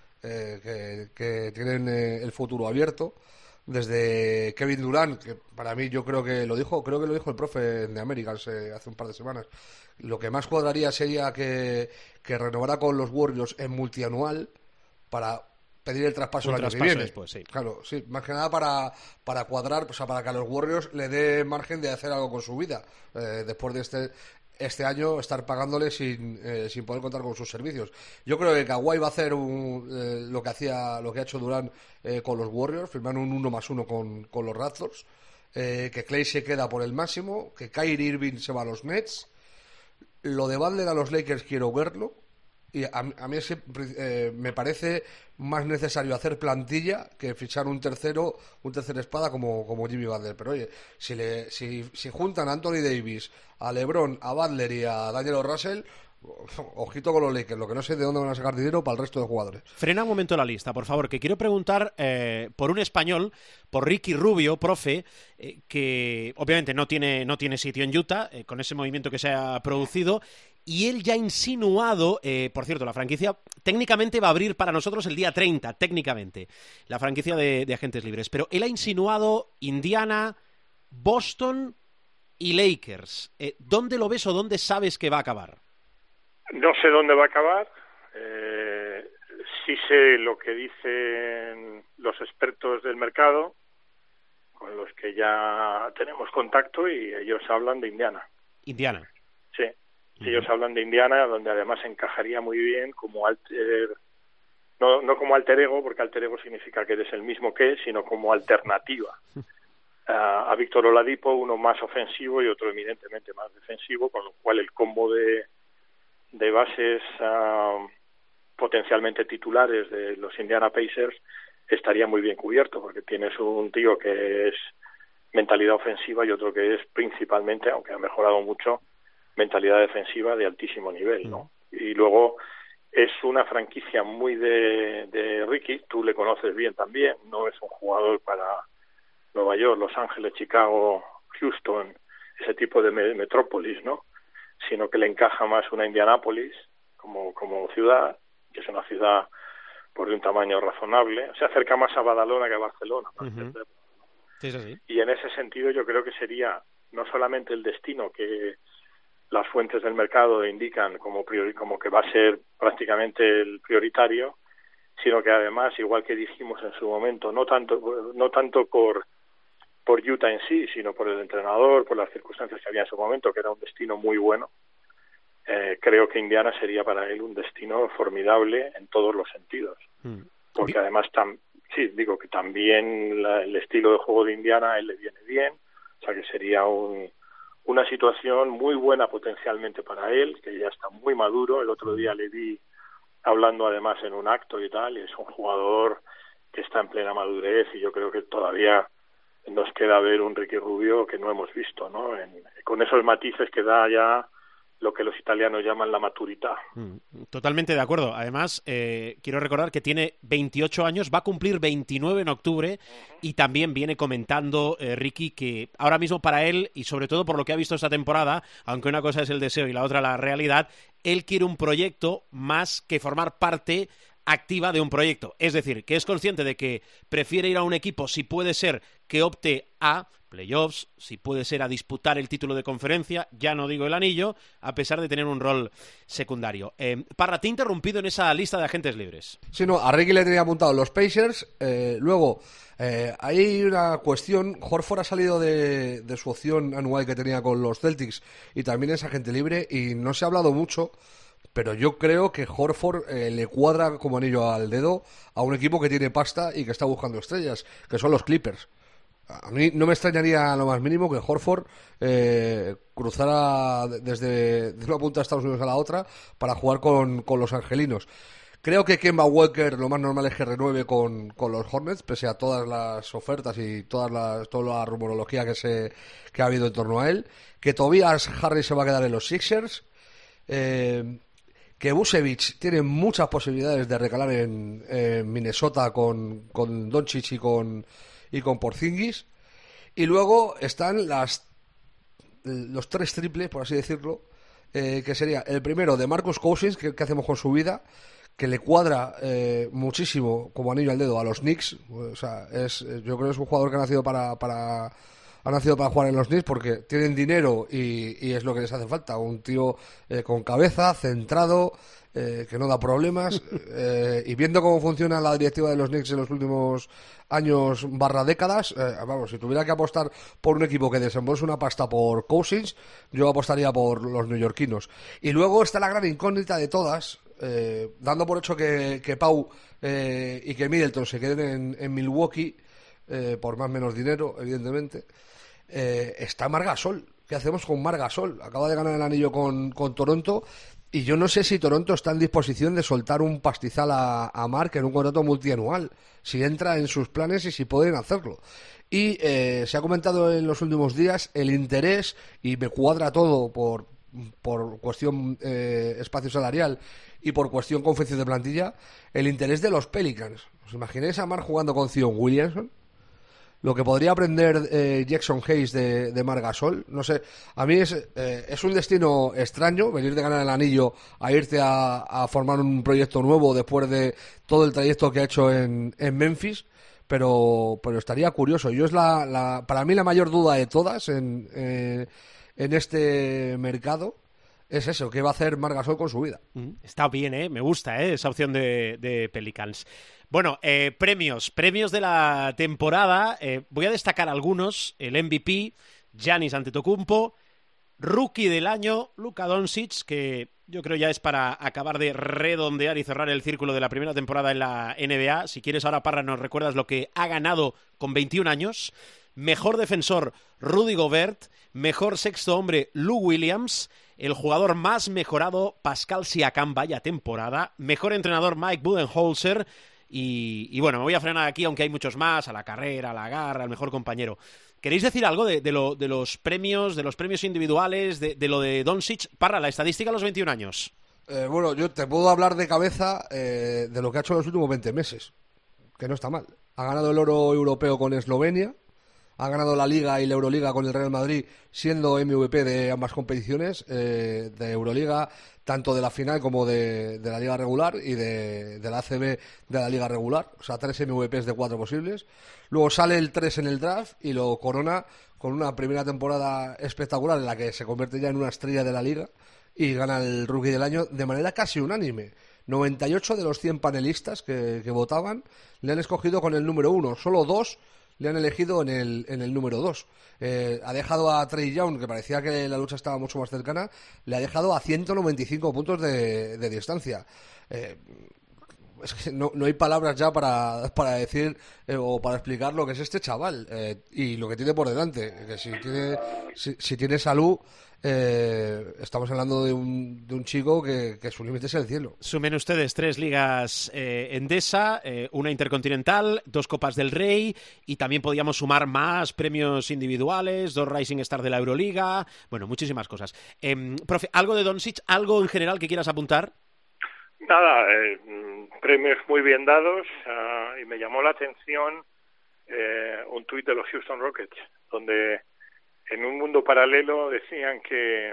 [SPEAKER 8] que tienen el futuro abierto, desde Kevin Durant, que para mí yo creo que lo dijo el profe de Americans hace un par de semanas. Lo que más cuadraría sería que renovara con los Warriors en multianual para pedir el traspaso el año que viene.
[SPEAKER 3] Después, sí.
[SPEAKER 8] Claro, sí, más que nada para cuadrar, o sea, para que a los Warriors le dé margen de hacer algo con su vida, después de este año estar pagándole sin poder contar con sus servicios. Yo creo que Kawhi va a hacer lo que ha hecho Durant con los Warriors, firmar un 1+1 con los Raptors, que Klay se queda por el máximo, que Kyrie Irving se va a los Nets. Lo de Butler a los Lakers quiero verlo, y a mí me parece más necesario hacer plantilla que fichar un tercer espada como Jimmy Butler. Pero oye, si juntan a Anthony Davis, a LeBron, a Butler y a D'Angelo Russell, ojito con los Lakers, lo que no sé de dónde van a sacar dinero para el resto de jugadores.
[SPEAKER 3] Frena un momento la lista, por favor, que quiero preguntar por un español, por Ricky Rubio, profe, que obviamente no tiene sitio en Utah, con ese movimiento que se ha producido, y él ya ha insinuado, por cierto, la franquicia técnicamente va a abrir para nosotros el día 30, técnicamente, la franquicia de agentes libres, pero él ha insinuado Indiana, Boston y Lakers. ¿Dónde lo ves o dónde sabes que va a acabar?
[SPEAKER 9] No sé dónde va a acabar. Sí sé lo que dicen los expertos del mercado, con los que ya tenemos contacto, y ellos hablan de Indiana.
[SPEAKER 3] Indiana.
[SPEAKER 9] Sí, ellos hablan de Indiana, donde además encajaría muy bien como no como alter ego, porque alter ego significa que eres el mismo que, sino como alternativa a Víctor Oladipo, uno más ofensivo y otro eminentemente más defensivo, con lo cual el combo de bases potencialmente titulares de los Indiana Pacers estaría muy bien cubierto, porque tienes un tío que es mentalidad ofensiva y otro que es principalmente, aunque ha mejorado mucho, mentalidad defensiva de altísimo nivel, ¿no? Y luego es una franquicia muy de Ricky, tú le conoces bien también, no es un jugador para Nueva York, Los Ángeles, Chicago, Houston, ese tipo de metrópolis, ¿no? Sino que le encaja más una Indianápolis, como ciudad, que es una ciudad por de un tamaño razonable, se acerca más a Badalona que a Barcelona.
[SPEAKER 3] Sí, eso sí.
[SPEAKER 9] Y en ese sentido yo creo que sería no solamente el destino que las fuentes del mercado indican como que va a ser prácticamente el prioritario, sino que además, igual que dijimos en su momento, no tanto por Utah en sí, sino por el entrenador, por las circunstancias que había en su momento, que era un destino muy bueno. Creo que Indiana sería para él un destino formidable en todos los sentidos. Porque además, digo que también el estilo de juego de Indiana a él le viene bien, o sea que sería una situación muy buena potencialmente para él, que ya está muy maduro. El otro día le vi hablando además en un acto y tal, y es un jugador que está en plena madurez, y yo creo que todavía nos queda ver un Ricky Rubio que no hemos visto, ¿no? Con esos matices que da ya lo que los italianos llaman la maturità.
[SPEAKER 3] Totalmente de acuerdo. Además, quiero recordar que tiene 28 años, va a cumplir 29 en octubre, y también viene comentando Ricky que ahora mismo para él, y sobre todo por lo que ha visto esta temporada, aunque una cosa es el deseo y la otra la realidad, él quiere un proyecto más que formar parte activa de un proyecto. Es decir, que es consciente de que prefiere ir a un equipo, si puede ser, que opte a playoffs, si puede ser a disputar el título de conferencia, ya no digo el anillo, a pesar de tener un rol secundario. Parra, te he interrumpido en esa lista de agentes libres.
[SPEAKER 8] Sí, no, a Ricky le tenía apuntado los Pacers. Luego, hay una cuestión. Horford ha salido de su opción anual que tenía con los Celtics y también es agente libre, y no se ha hablado mucho, pero yo creo que Horford le cuadra como anillo al dedo a un equipo que tiene pasta y que está buscando estrellas, que son los Clippers. A mí no me extrañaría lo más mínimo que Horford cruzara de una punta de Estados Unidos a la otra para jugar con los angelinos. Creo que Kemba Walker lo más normal es que renueve con los Hornets, pese a todas las ofertas y toda la rumorología que ha habido en torno a él. Que Tobias Harris se va a quedar en los Sixers. Que Vucevic tiene muchas posibilidades de recalar en Minnesota con Doncic y con Porzingis. Y luego están los tres triples, por así decirlo, que sería el primero de Marcus Cousins, que hacemos con su vida, que le cuadra muchísimo como anillo al dedo a los Knicks. O sea, yo creo que es un jugador que ha nacido para jugar en los Knicks, porque tienen dinero y es lo que les hace falta. Un tío con cabeza, centrado, que no da problemas, y viendo cómo funciona la directiva de los Knicks en los últimos años / décadas, vamos, si tuviera que apostar por un equipo que desembolse una pasta por Cousins, yo apostaría por los neoyorquinos. Y luego está la gran incógnita de todas, dando por hecho que Pau y que Middleton se queden en Milwaukee, por más o menos dinero, evidentemente. Está Marc Gasol. ¿Qué hacemos con Marc Gasol? Acaba de ganar el anillo con Toronto, y yo no sé si Toronto está en disposición de soltar un pastizal a Marc en un contrato multianual, si entra en sus planes y si pueden hacerlo. Y se ha comentado en los últimos días el interés, y me cuadra todo por cuestión espacio salarial y por cuestión confección de plantilla, el interés de los Pelicans. ¿Os imagináis a Marc jugando con Zion Williamson? Lo que podría aprender Jackson Hayes de Marc Gasol, no sé, a mí es un destino extraño venir de ganar el anillo a irte a formar un proyecto nuevo después de todo el trayecto que ha hecho en Memphis, pero estaría curioso. Yo es para mí la mayor duda de todas en este mercado. Es eso, ¿qué va a hacer Marc Gasol con su vida?
[SPEAKER 3] Está bien, me gusta esa opción de Pelicans. Bueno, premios de la temporada. Voy a destacar algunos. El MVP, Giannis Antetokounmpo. Rookie del año, Luka Doncic, que yo creo ya es para acabar de redondear y cerrar el círculo de la primera temporada en la NBA. Si quieres, ahora, Parra, nos recuerdas lo que ha ganado con 21 años. Mejor defensor, Rudy Gobert. Mejor sexto hombre, Lou Williams. El jugador más mejorado, Pascal Siakam, vaya temporada. Mejor entrenador, Mike Budenholzer. Y bueno, me voy a frenar aquí, aunque hay muchos más, a la carrera, a la garra, al mejor compañero. ¿Queréis decir algo de los premios individuales, de lo de Doncic? Parra, la estadística a los 21 años.
[SPEAKER 8] Bueno, yo te puedo hablar de cabeza de lo que ha hecho en los últimos 20 meses, que no está mal. Ha ganado el oro europeo con Eslovenia, ha ganado la Liga y la Euroliga con el Real Madrid, siendo MVP de ambas competiciones, de Euroliga, tanto de la final como de la Liga regular, y de la ACB de la Liga regular. O sea, 3 MVPs de 4 posibles. Luego sale el 3 en el draft y lo corona con una primera temporada espectacular en la que se convierte ya en una estrella de la Liga y gana el Rookie del Año de manera casi unánime. 98 de los 100 panelistas que votaban le han escogido con el número 1. Solo 2 le han elegido en el número 2. Ha dejado a Trae Young, que parecía que la lucha estaba mucho más cercana, le ha dejado a 195 puntos de distancia. Es que no hay palabras ya para decir o para explicar lo que es este chaval y lo que tiene por delante. Que si tiene salud, estamos hablando de un chico que su límite es el cielo.
[SPEAKER 3] Sumen ustedes 3 ligas Endesa, una Intercontinental, 2 Copas del Rey, y también podíamos sumar más premios individuales, 2 Rising Stars de la Euroliga, bueno, muchísimas cosas. Profe, ¿algo de Doncic, algo en general que quieras apuntar?
[SPEAKER 9] Nada, premios muy bien dados, y me llamó la atención un tuit de los Houston Rockets, donde en un mundo paralelo decían que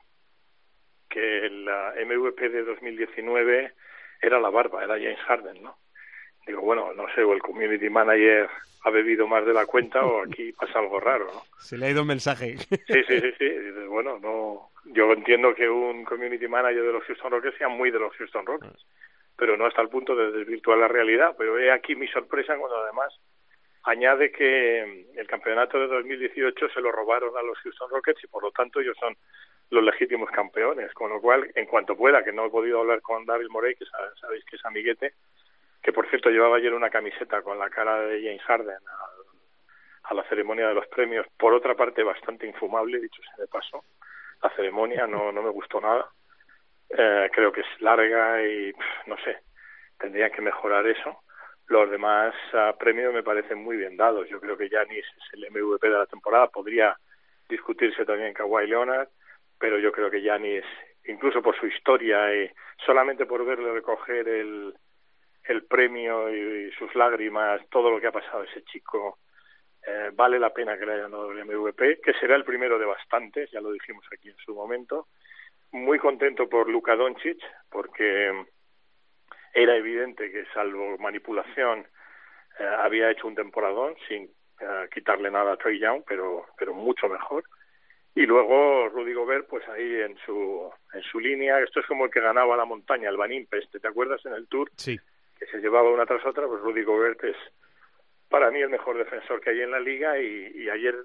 [SPEAKER 9] la MVP de 2019 era la barba, era James Harden, ¿no? Digo, bueno, no sé, o el community manager ha bebido más de la cuenta o aquí pasa algo raro, ¿no?
[SPEAKER 3] Se le ha ido un mensaje.
[SPEAKER 9] Sí. Dices, bueno, no, yo entiendo que un community manager de los Houston Rockets sea muy de los Houston Rockets, pero no hasta el punto de desvirtuar la realidad. Pero he aquí mi sorpresa cuando además añade que el campeonato de 2018 se lo robaron a los Houston Rockets y por lo tanto ellos son los legítimos campeones, con lo cual, en cuanto pueda, que no he podido hablar con Daryl Morey, que sabéis que es amiguete, que por cierto llevaba ayer una camiseta con la cara de James Harden a la ceremonia de los premios, por otra parte bastante infumable, dicho sea de paso. La ceremonia no me gustó nada, creo que es larga y no sé, tendrían que mejorar eso. Los demás premios me parecen muy bien dados. Yo creo que Giannis es el MVP de la temporada. Podría discutirse también Kawhi Leonard, pero yo creo que Giannis, incluso por su historia y solamente por verle recoger el premio y sus lágrimas, todo lo que ha pasado a ese chico, vale la pena que le hayan dado el MVP, que será el primero de bastantes, ya lo dijimos aquí en su momento. Muy contento por Luka Doncic, porque era evidente que, salvo manipulación, había hecho un temporadón sin quitarle nada a Trae Young, pero mucho mejor. Y luego Rudy Gobert, pues ahí en su línea. Esto es como el que ganaba la montaña, el Van Impe, ¿te acuerdas en el Tour?
[SPEAKER 3] Sí.
[SPEAKER 9] Que se llevaba una tras otra. Pues Rudy Gobert es para mí el mejor defensor que hay en la liga, y ayer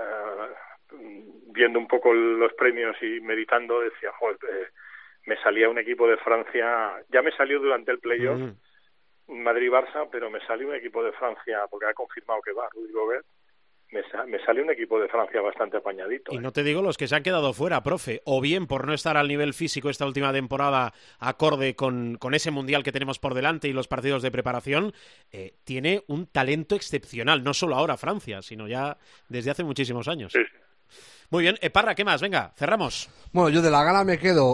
[SPEAKER 9] viendo un poco los premios y meditando decía, joder, me salía un equipo de Francia, ya me salió durante el playoff Madrid-Barça, pero me salió un equipo de Francia, porque ha confirmado que va Rudy Gobert, me sale un equipo de Francia bastante apañadito.
[SPEAKER 3] Y no te digo los que se han quedado fuera, profe, o bien por no estar al nivel físico esta última temporada acorde con ese Mundial que tenemos por delante y los partidos de preparación, tiene un talento excepcional, no solo ahora Francia, sino ya desde hace muchísimos años.
[SPEAKER 9] Sí.
[SPEAKER 3] Muy bien, Parra, ¿qué más? Venga, cerramos.
[SPEAKER 8] Bueno, yo de la gala me quedo,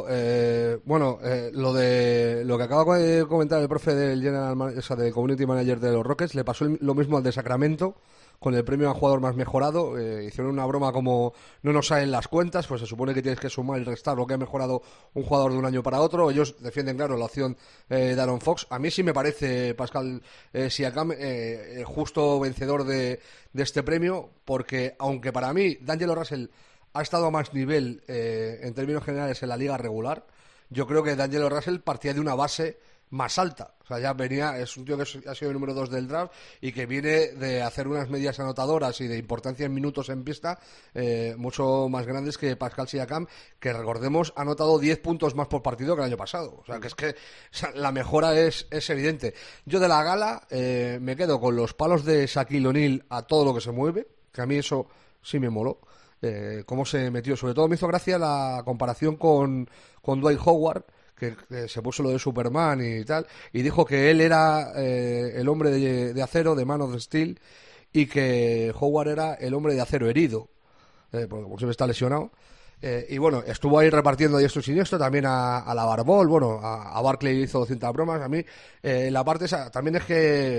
[SPEAKER 8] lo que acaba de comentar el profe del del Community Manager de los Rockets, le pasó lo mismo al de Sacramento, con el premio a jugador más mejorado. Hicieron una broma como no nos salen las cuentas, pues se supone que tienes que sumar y restar lo que ha mejorado un jugador de un año para otro. Ellos defienden, claro, la opción de Aaron Fox. A mí sí me parece Pascal Siakam justo vencedor de este premio, porque aunque para mí D'Angelo Russell ha estado a más nivel en términos generales en la liga regular, yo creo que D'Angelo Russell partía de una base más alta. O sea, ya venía, es un tío que ha sido el número 2 del draft y que viene de hacer unas medias anotadoras y de importancia en minutos en pista mucho más grandes que Pascal Siakam, que recordemos ha anotado 10 puntos más por partido que el año pasado. O sea, que es que la mejora es evidente. Yo de la gala me quedo con los palos de Shaquille O'Neal a todo lo que se mueve, que a mí eso sí me moló. Cómo se metió, sobre todo me hizo gracia la comparación con Dwight Howard, que se puso lo de Superman y tal, y dijo que él era el hombre de acero, de Man of Steel, y que Howard era el hombre de acero herido, porque como siempre está lesionado. Y bueno, estuvo ahí repartiendo diestro y siniestro, también a la Barbol, bueno, a Barkley hizo 200 bromas. A mí la parte esa también es que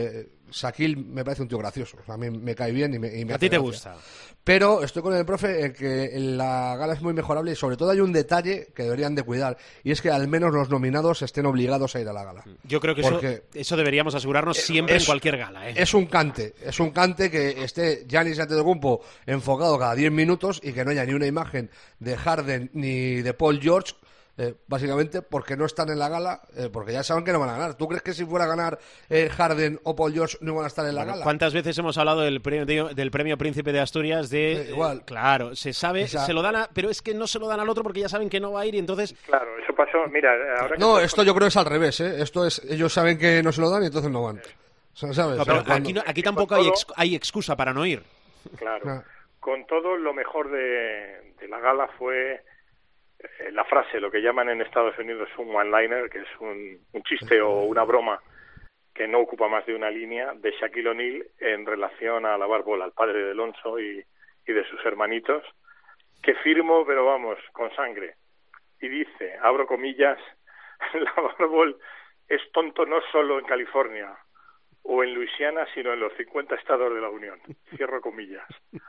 [SPEAKER 8] Shaquille me parece un tío gracioso. O sea, a mí me cae bien y me
[SPEAKER 3] A
[SPEAKER 8] hace
[SPEAKER 3] ti te
[SPEAKER 8] gracia.
[SPEAKER 3] gusta.
[SPEAKER 8] Pero estoy con el profe en que la gala es muy mejorable y sobre todo hay un detalle que deberían de cuidar y es que al menos los nominados estén obligados a ir a la gala.
[SPEAKER 3] Yo creo que
[SPEAKER 8] Porque
[SPEAKER 3] eso deberíamos asegurarnos siempre en cualquier gala.
[SPEAKER 8] es un cante que esté Giannis Antetokounmpo enfocado cada 10 minutos y que no haya ni una imagen de Harden ni de Paul George. Básicamente porque no están en la gala, porque ya saben que no van a ganar. ¿Tú crees que si fuera a ganar Harden o Paul George no van a estar en la gala?
[SPEAKER 3] ¿Cuántas veces hemos hablado del premio Príncipe de Asturias?
[SPEAKER 8] Igual.
[SPEAKER 3] Claro, se sabe,
[SPEAKER 8] Esa-
[SPEAKER 3] se lo dan pero es que no se lo dan al otro porque ya saben que no va a ir y entonces...
[SPEAKER 9] Claro, eso pasó. Mira, ahora que
[SPEAKER 8] No, esto yo creo que es al revés, ¿eh? Esto es, ellos saben que no se lo dan y entonces no van. ¿Sabes?
[SPEAKER 3] No, pero
[SPEAKER 8] Cuando-
[SPEAKER 3] aquí tampoco hay excusa para no ir.
[SPEAKER 9] Claro.
[SPEAKER 8] Ah.
[SPEAKER 9] Con todo, lo mejor de la gala fue la frase, lo que llaman en Estados Unidos un one-liner, que es un chiste o una broma que no ocupa más de una línea, de Shaquille O'Neal en relación a la Bárbola, al padre de Alonso y de sus hermanitos, que firmo, pero vamos, con sangre. Y dice, abro comillas, la Bárbol es tonto no solo en California o en Luisiana, sino en los 50 estados de la Unión. Cierro comillas.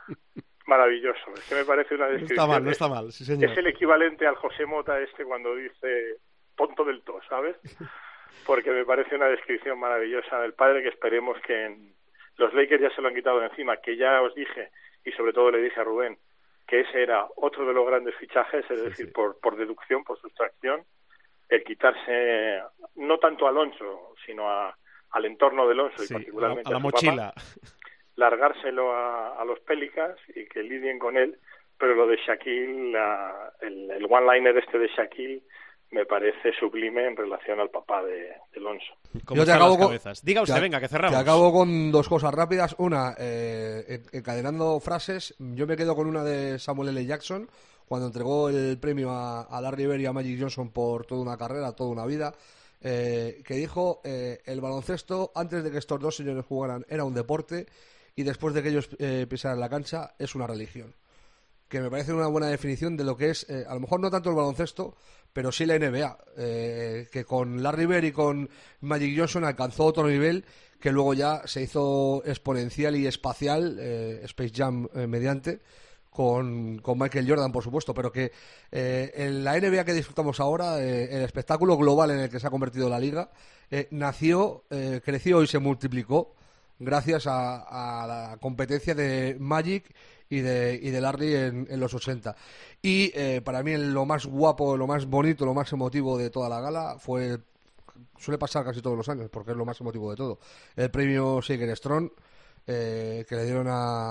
[SPEAKER 9] Maravilloso. Es que me parece una descripción.
[SPEAKER 3] No está mal, sí señor.
[SPEAKER 9] Es el equivalente al José Mota cuando dice tonto del todo, ¿sabes? Porque me parece una descripción maravillosa del padre que esperemos que los Lakers ya se lo han quitado de encima, que ya os dije, y sobre todo le dije a Rubén, que ese era otro de los grandes fichajes, es decir, por deducción, por sustracción, el quitarse no tanto a Alonso, sino al entorno de Alonso y particularmente
[SPEAKER 3] a la
[SPEAKER 9] su
[SPEAKER 3] mochila.
[SPEAKER 9] papá, largárselo a los Pelicans y que lidien con él, pero lo de Shaquille, el one-liner de Shaquille me parece sublime en relación al papá de Alonso.
[SPEAKER 3] ¿Cómo
[SPEAKER 8] Yo te
[SPEAKER 3] están
[SPEAKER 8] acabo
[SPEAKER 3] las
[SPEAKER 8] con-
[SPEAKER 3] cabezas? Diga usted, venga, que cerramos.
[SPEAKER 8] Te acabo con dos cosas rápidas. Una, encadenando frases, yo me quedo con una de Samuel L. Jackson, cuando entregó el premio a Larry Bird y a Magic Johnson por toda una carrera, toda una vida, que dijo, el baloncesto, antes de que estos dos señores jugaran, era un deporte, y después de que ellos pisaran la cancha, es una religión. Que me parece una buena definición de lo que es, a lo mejor no tanto el baloncesto, pero sí la NBA, que con Larry Bird y con Magic Johnson alcanzó otro nivel que luego ya se hizo exponencial y espacial, Space Jam mediante, con Michael Jordan, por supuesto, pero que en la NBA que disfrutamos ahora, el espectáculo global en el que se ha convertido la liga, nació, creció y se multiplicó gracias a la competencia de Magic y de Larry en los 80. Y para mí lo más guapo, lo más bonito, lo más emotivo de toda la gala suele pasar casi todos los años, porque es lo más emotivo de todo, el premio Shaker Strong, que le dieron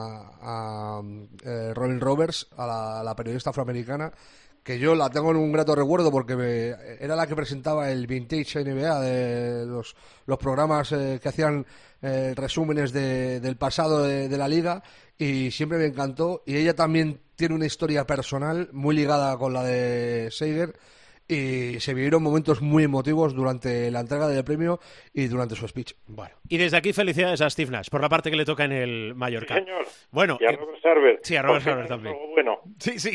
[SPEAKER 8] a Robin Roberts, a la periodista afroamericana, que yo la tengo en un grato recuerdo porque era la que presentaba el Vintage NBA, de los programas que hacían resúmenes del pasado de la liga, y siempre me encantó. Y ella también tiene una historia personal muy ligada con la de Seiger, y se vivieron momentos muy emotivos durante la entrega del premio y durante su speech.
[SPEAKER 3] Bueno, y desde aquí felicidades a Steve Nash por la parte que le toca en el Mallorca.
[SPEAKER 9] Sí, señor.
[SPEAKER 3] Bueno,
[SPEAKER 9] Y a Robert Sarver.
[SPEAKER 3] sí, a Robert
[SPEAKER 9] Porque
[SPEAKER 3] Sarver
[SPEAKER 9] es
[SPEAKER 3] también.
[SPEAKER 9] algo bueno.
[SPEAKER 3] Sí, sí.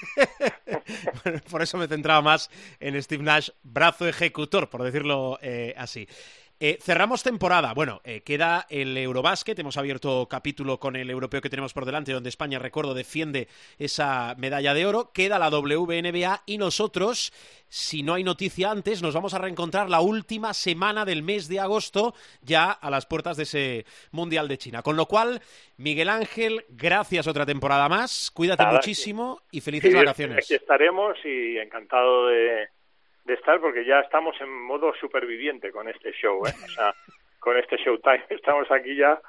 [SPEAKER 3] Bueno, por eso me centraba más en Steve Nash, brazo ejecutor, por decirlo así. Cerramos temporada. Bueno, queda el Eurobásquet. Hemos abierto capítulo con el europeo que tenemos por delante, donde España, recuerdo, defiende esa medalla de oro. Queda la WNBA y nosotros, si no hay noticia antes, nos vamos a reencontrar la última semana del mes de agosto, ya a las puertas de ese Mundial de China. Con lo cual, Miguel Ángel, gracias otra temporada más. Cuídate
[SPEAKER 9] Nada,
[SPEAKER 3] muchísimo y felices
[SPEAKER 9] Sí,
[SPEAKER 3] vacaciones.
[SPEAKER 9] aquí estaremos y encantado de estar, porque ya estamos en modo superviviente con este show, ¿eh? O sea, con este Showtime estamos aquí ya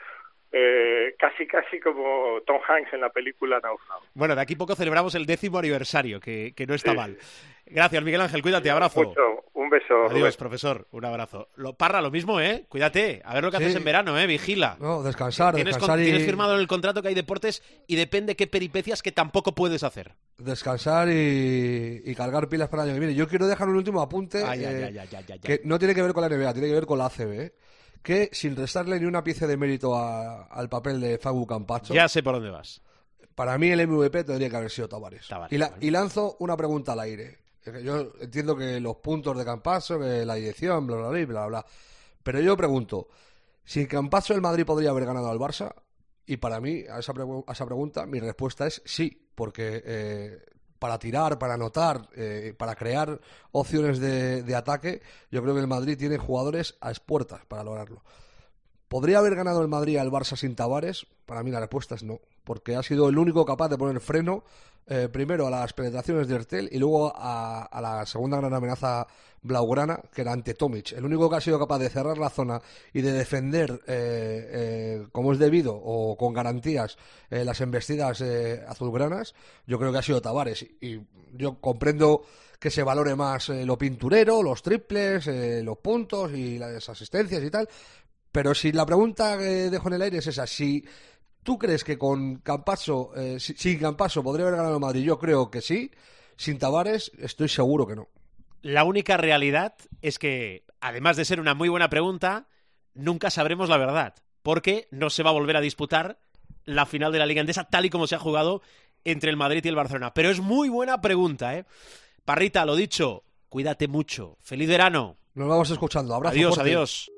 [SPEAKER 9] casi como Tom Hanks en la película Náufrago.
[SPEAKER 3] Bueno, de aquí poco celebramos el 10º aniversario, que no está
[SPEAKER 9] Sí.
[SPEAKER 3] mal. Gracias, Miguel Ángel, cuídate, abrazo.
[SPEAKER 9] Mucho. Un beso.
[SPEAKER 3] Adiós,
[SPEAKER 9] Rubén.
[SPEAKER 3] profesor, un abrazo. Parra, lo mismo, ¿eh? Cuídate, a ver lo que
[SPEAKER 8] Sí.
[SPEAKER 3] haces en verano, vigila.
[SPEAKER 8] No, descansar y...
[SPEAKER 3] Tienes firmado en el contrato que hay deportes y depende qué peripecias que tampoco puedes hacer.
[SPEAKER 8] Descansar y cargar pilas para el año que viene. Yo quiero dejar un último apunte
[SPEAKER 3] Ay.
[SPEAKER 8] que no tiene que ver con la NBA, tiene que ver con la ACB, que sin restarle ni una pieza de mérito al papel de Facu Campazzo,
[SPEAKER 3] Ya sé por dónde vas.
[SPEAKER 8] para mí el MVP tendría que haber sido Tavares.
[SPEAKER 3] Tavares,
[SPEAKER 8] Y lanzo una pregunta al aire. Yo entiendo que los puntos de Campazzo, que la dirección, bla, bla, bla, bla, bla. Pero yo pregunto, Sin Campazzo el Madrid podría haber ganado al Barça, y para mí, a esa pregunta, mi respuesta es sí, porque para tirar, para anotar, para crear opciones de ataque, yo creo que el Madrid tiene jugadores a expuertas para lograrlo. ¿Podría haber ganado el Madrid al Barça sin Tavares? Para mí la respuesta es no, porque ha sido el único capaz de poner freno primero a las penetraciones de Ertel y luego a la segunda gran amenaza blaugrana, que era ante Tomic. El único que ha sido capaz de cerrar la zona y de defender como es debido o con garantías las embestidas azulgranas, yo creo que ha sido Tavares. Y yo comprendo que se valore más lo pinturero, los triples, los puntos y las asistencias y tal, pero si la pregunta que dejo en el aire es esa, si ¿tú crees que con Campazzo, sin Campazzo podría haber ganado el Madrid? Yo creo que sí. Sin Tavares estoy seguro que no.
[SPEAKER 3] La única realidad es que, además de ser una muy buena pregunta, nunca sabremos la verdad, porque no se va a volver a disputar la final de la Liga Endesa tal y como se ha jugado entre el Madrid y el Barcelona. Pero es muy buena pregunta, ¿eh? Parrita, lo dicho, cuídate mucho. ¡Feliz verano!
[SPEAKER 8] Nos vamos escuchando. Abrazo.
[SPEAKER 3] Adiós,
[SPEAKER 8] fuerte.
[SPEAKER 3] adiós.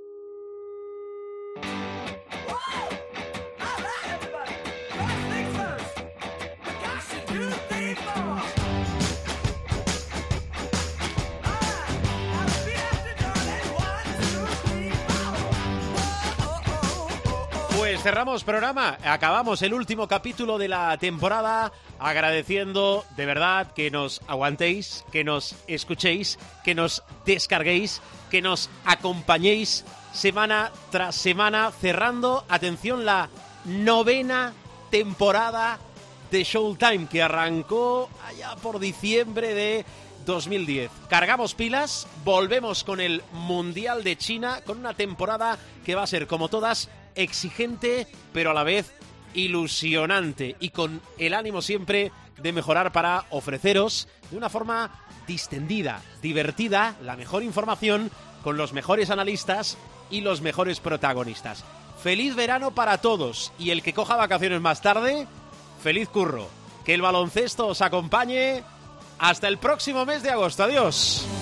[SPEAKER 3] Pues cerramos programa, acabamos el último capítulo de la temporada, agradeciendo de verdad que nos aguantéis, que nos escuchéis, que nos descarguéis, que nos acompañéis semana tras semana, cerrando, atención, la 9ª temporada de Showtime, que arrancó allá por diciembre de 2010. Cargamos pilas, volvemos con el Mundial de China, con una temporada que va a ser, como todas, exigente, pero a la vez ilusionante y con el ánimo siempre de mejorar para ofreceros de una forma distendida, divertida, la mejor información con los mejores analistas y los mejores protagonistas. Feliz verano para todos y el que coja vacaciones más tarde, feliz curro. Que el baloncesto os acompañe hasta el próximo mes de agosto. Adiós.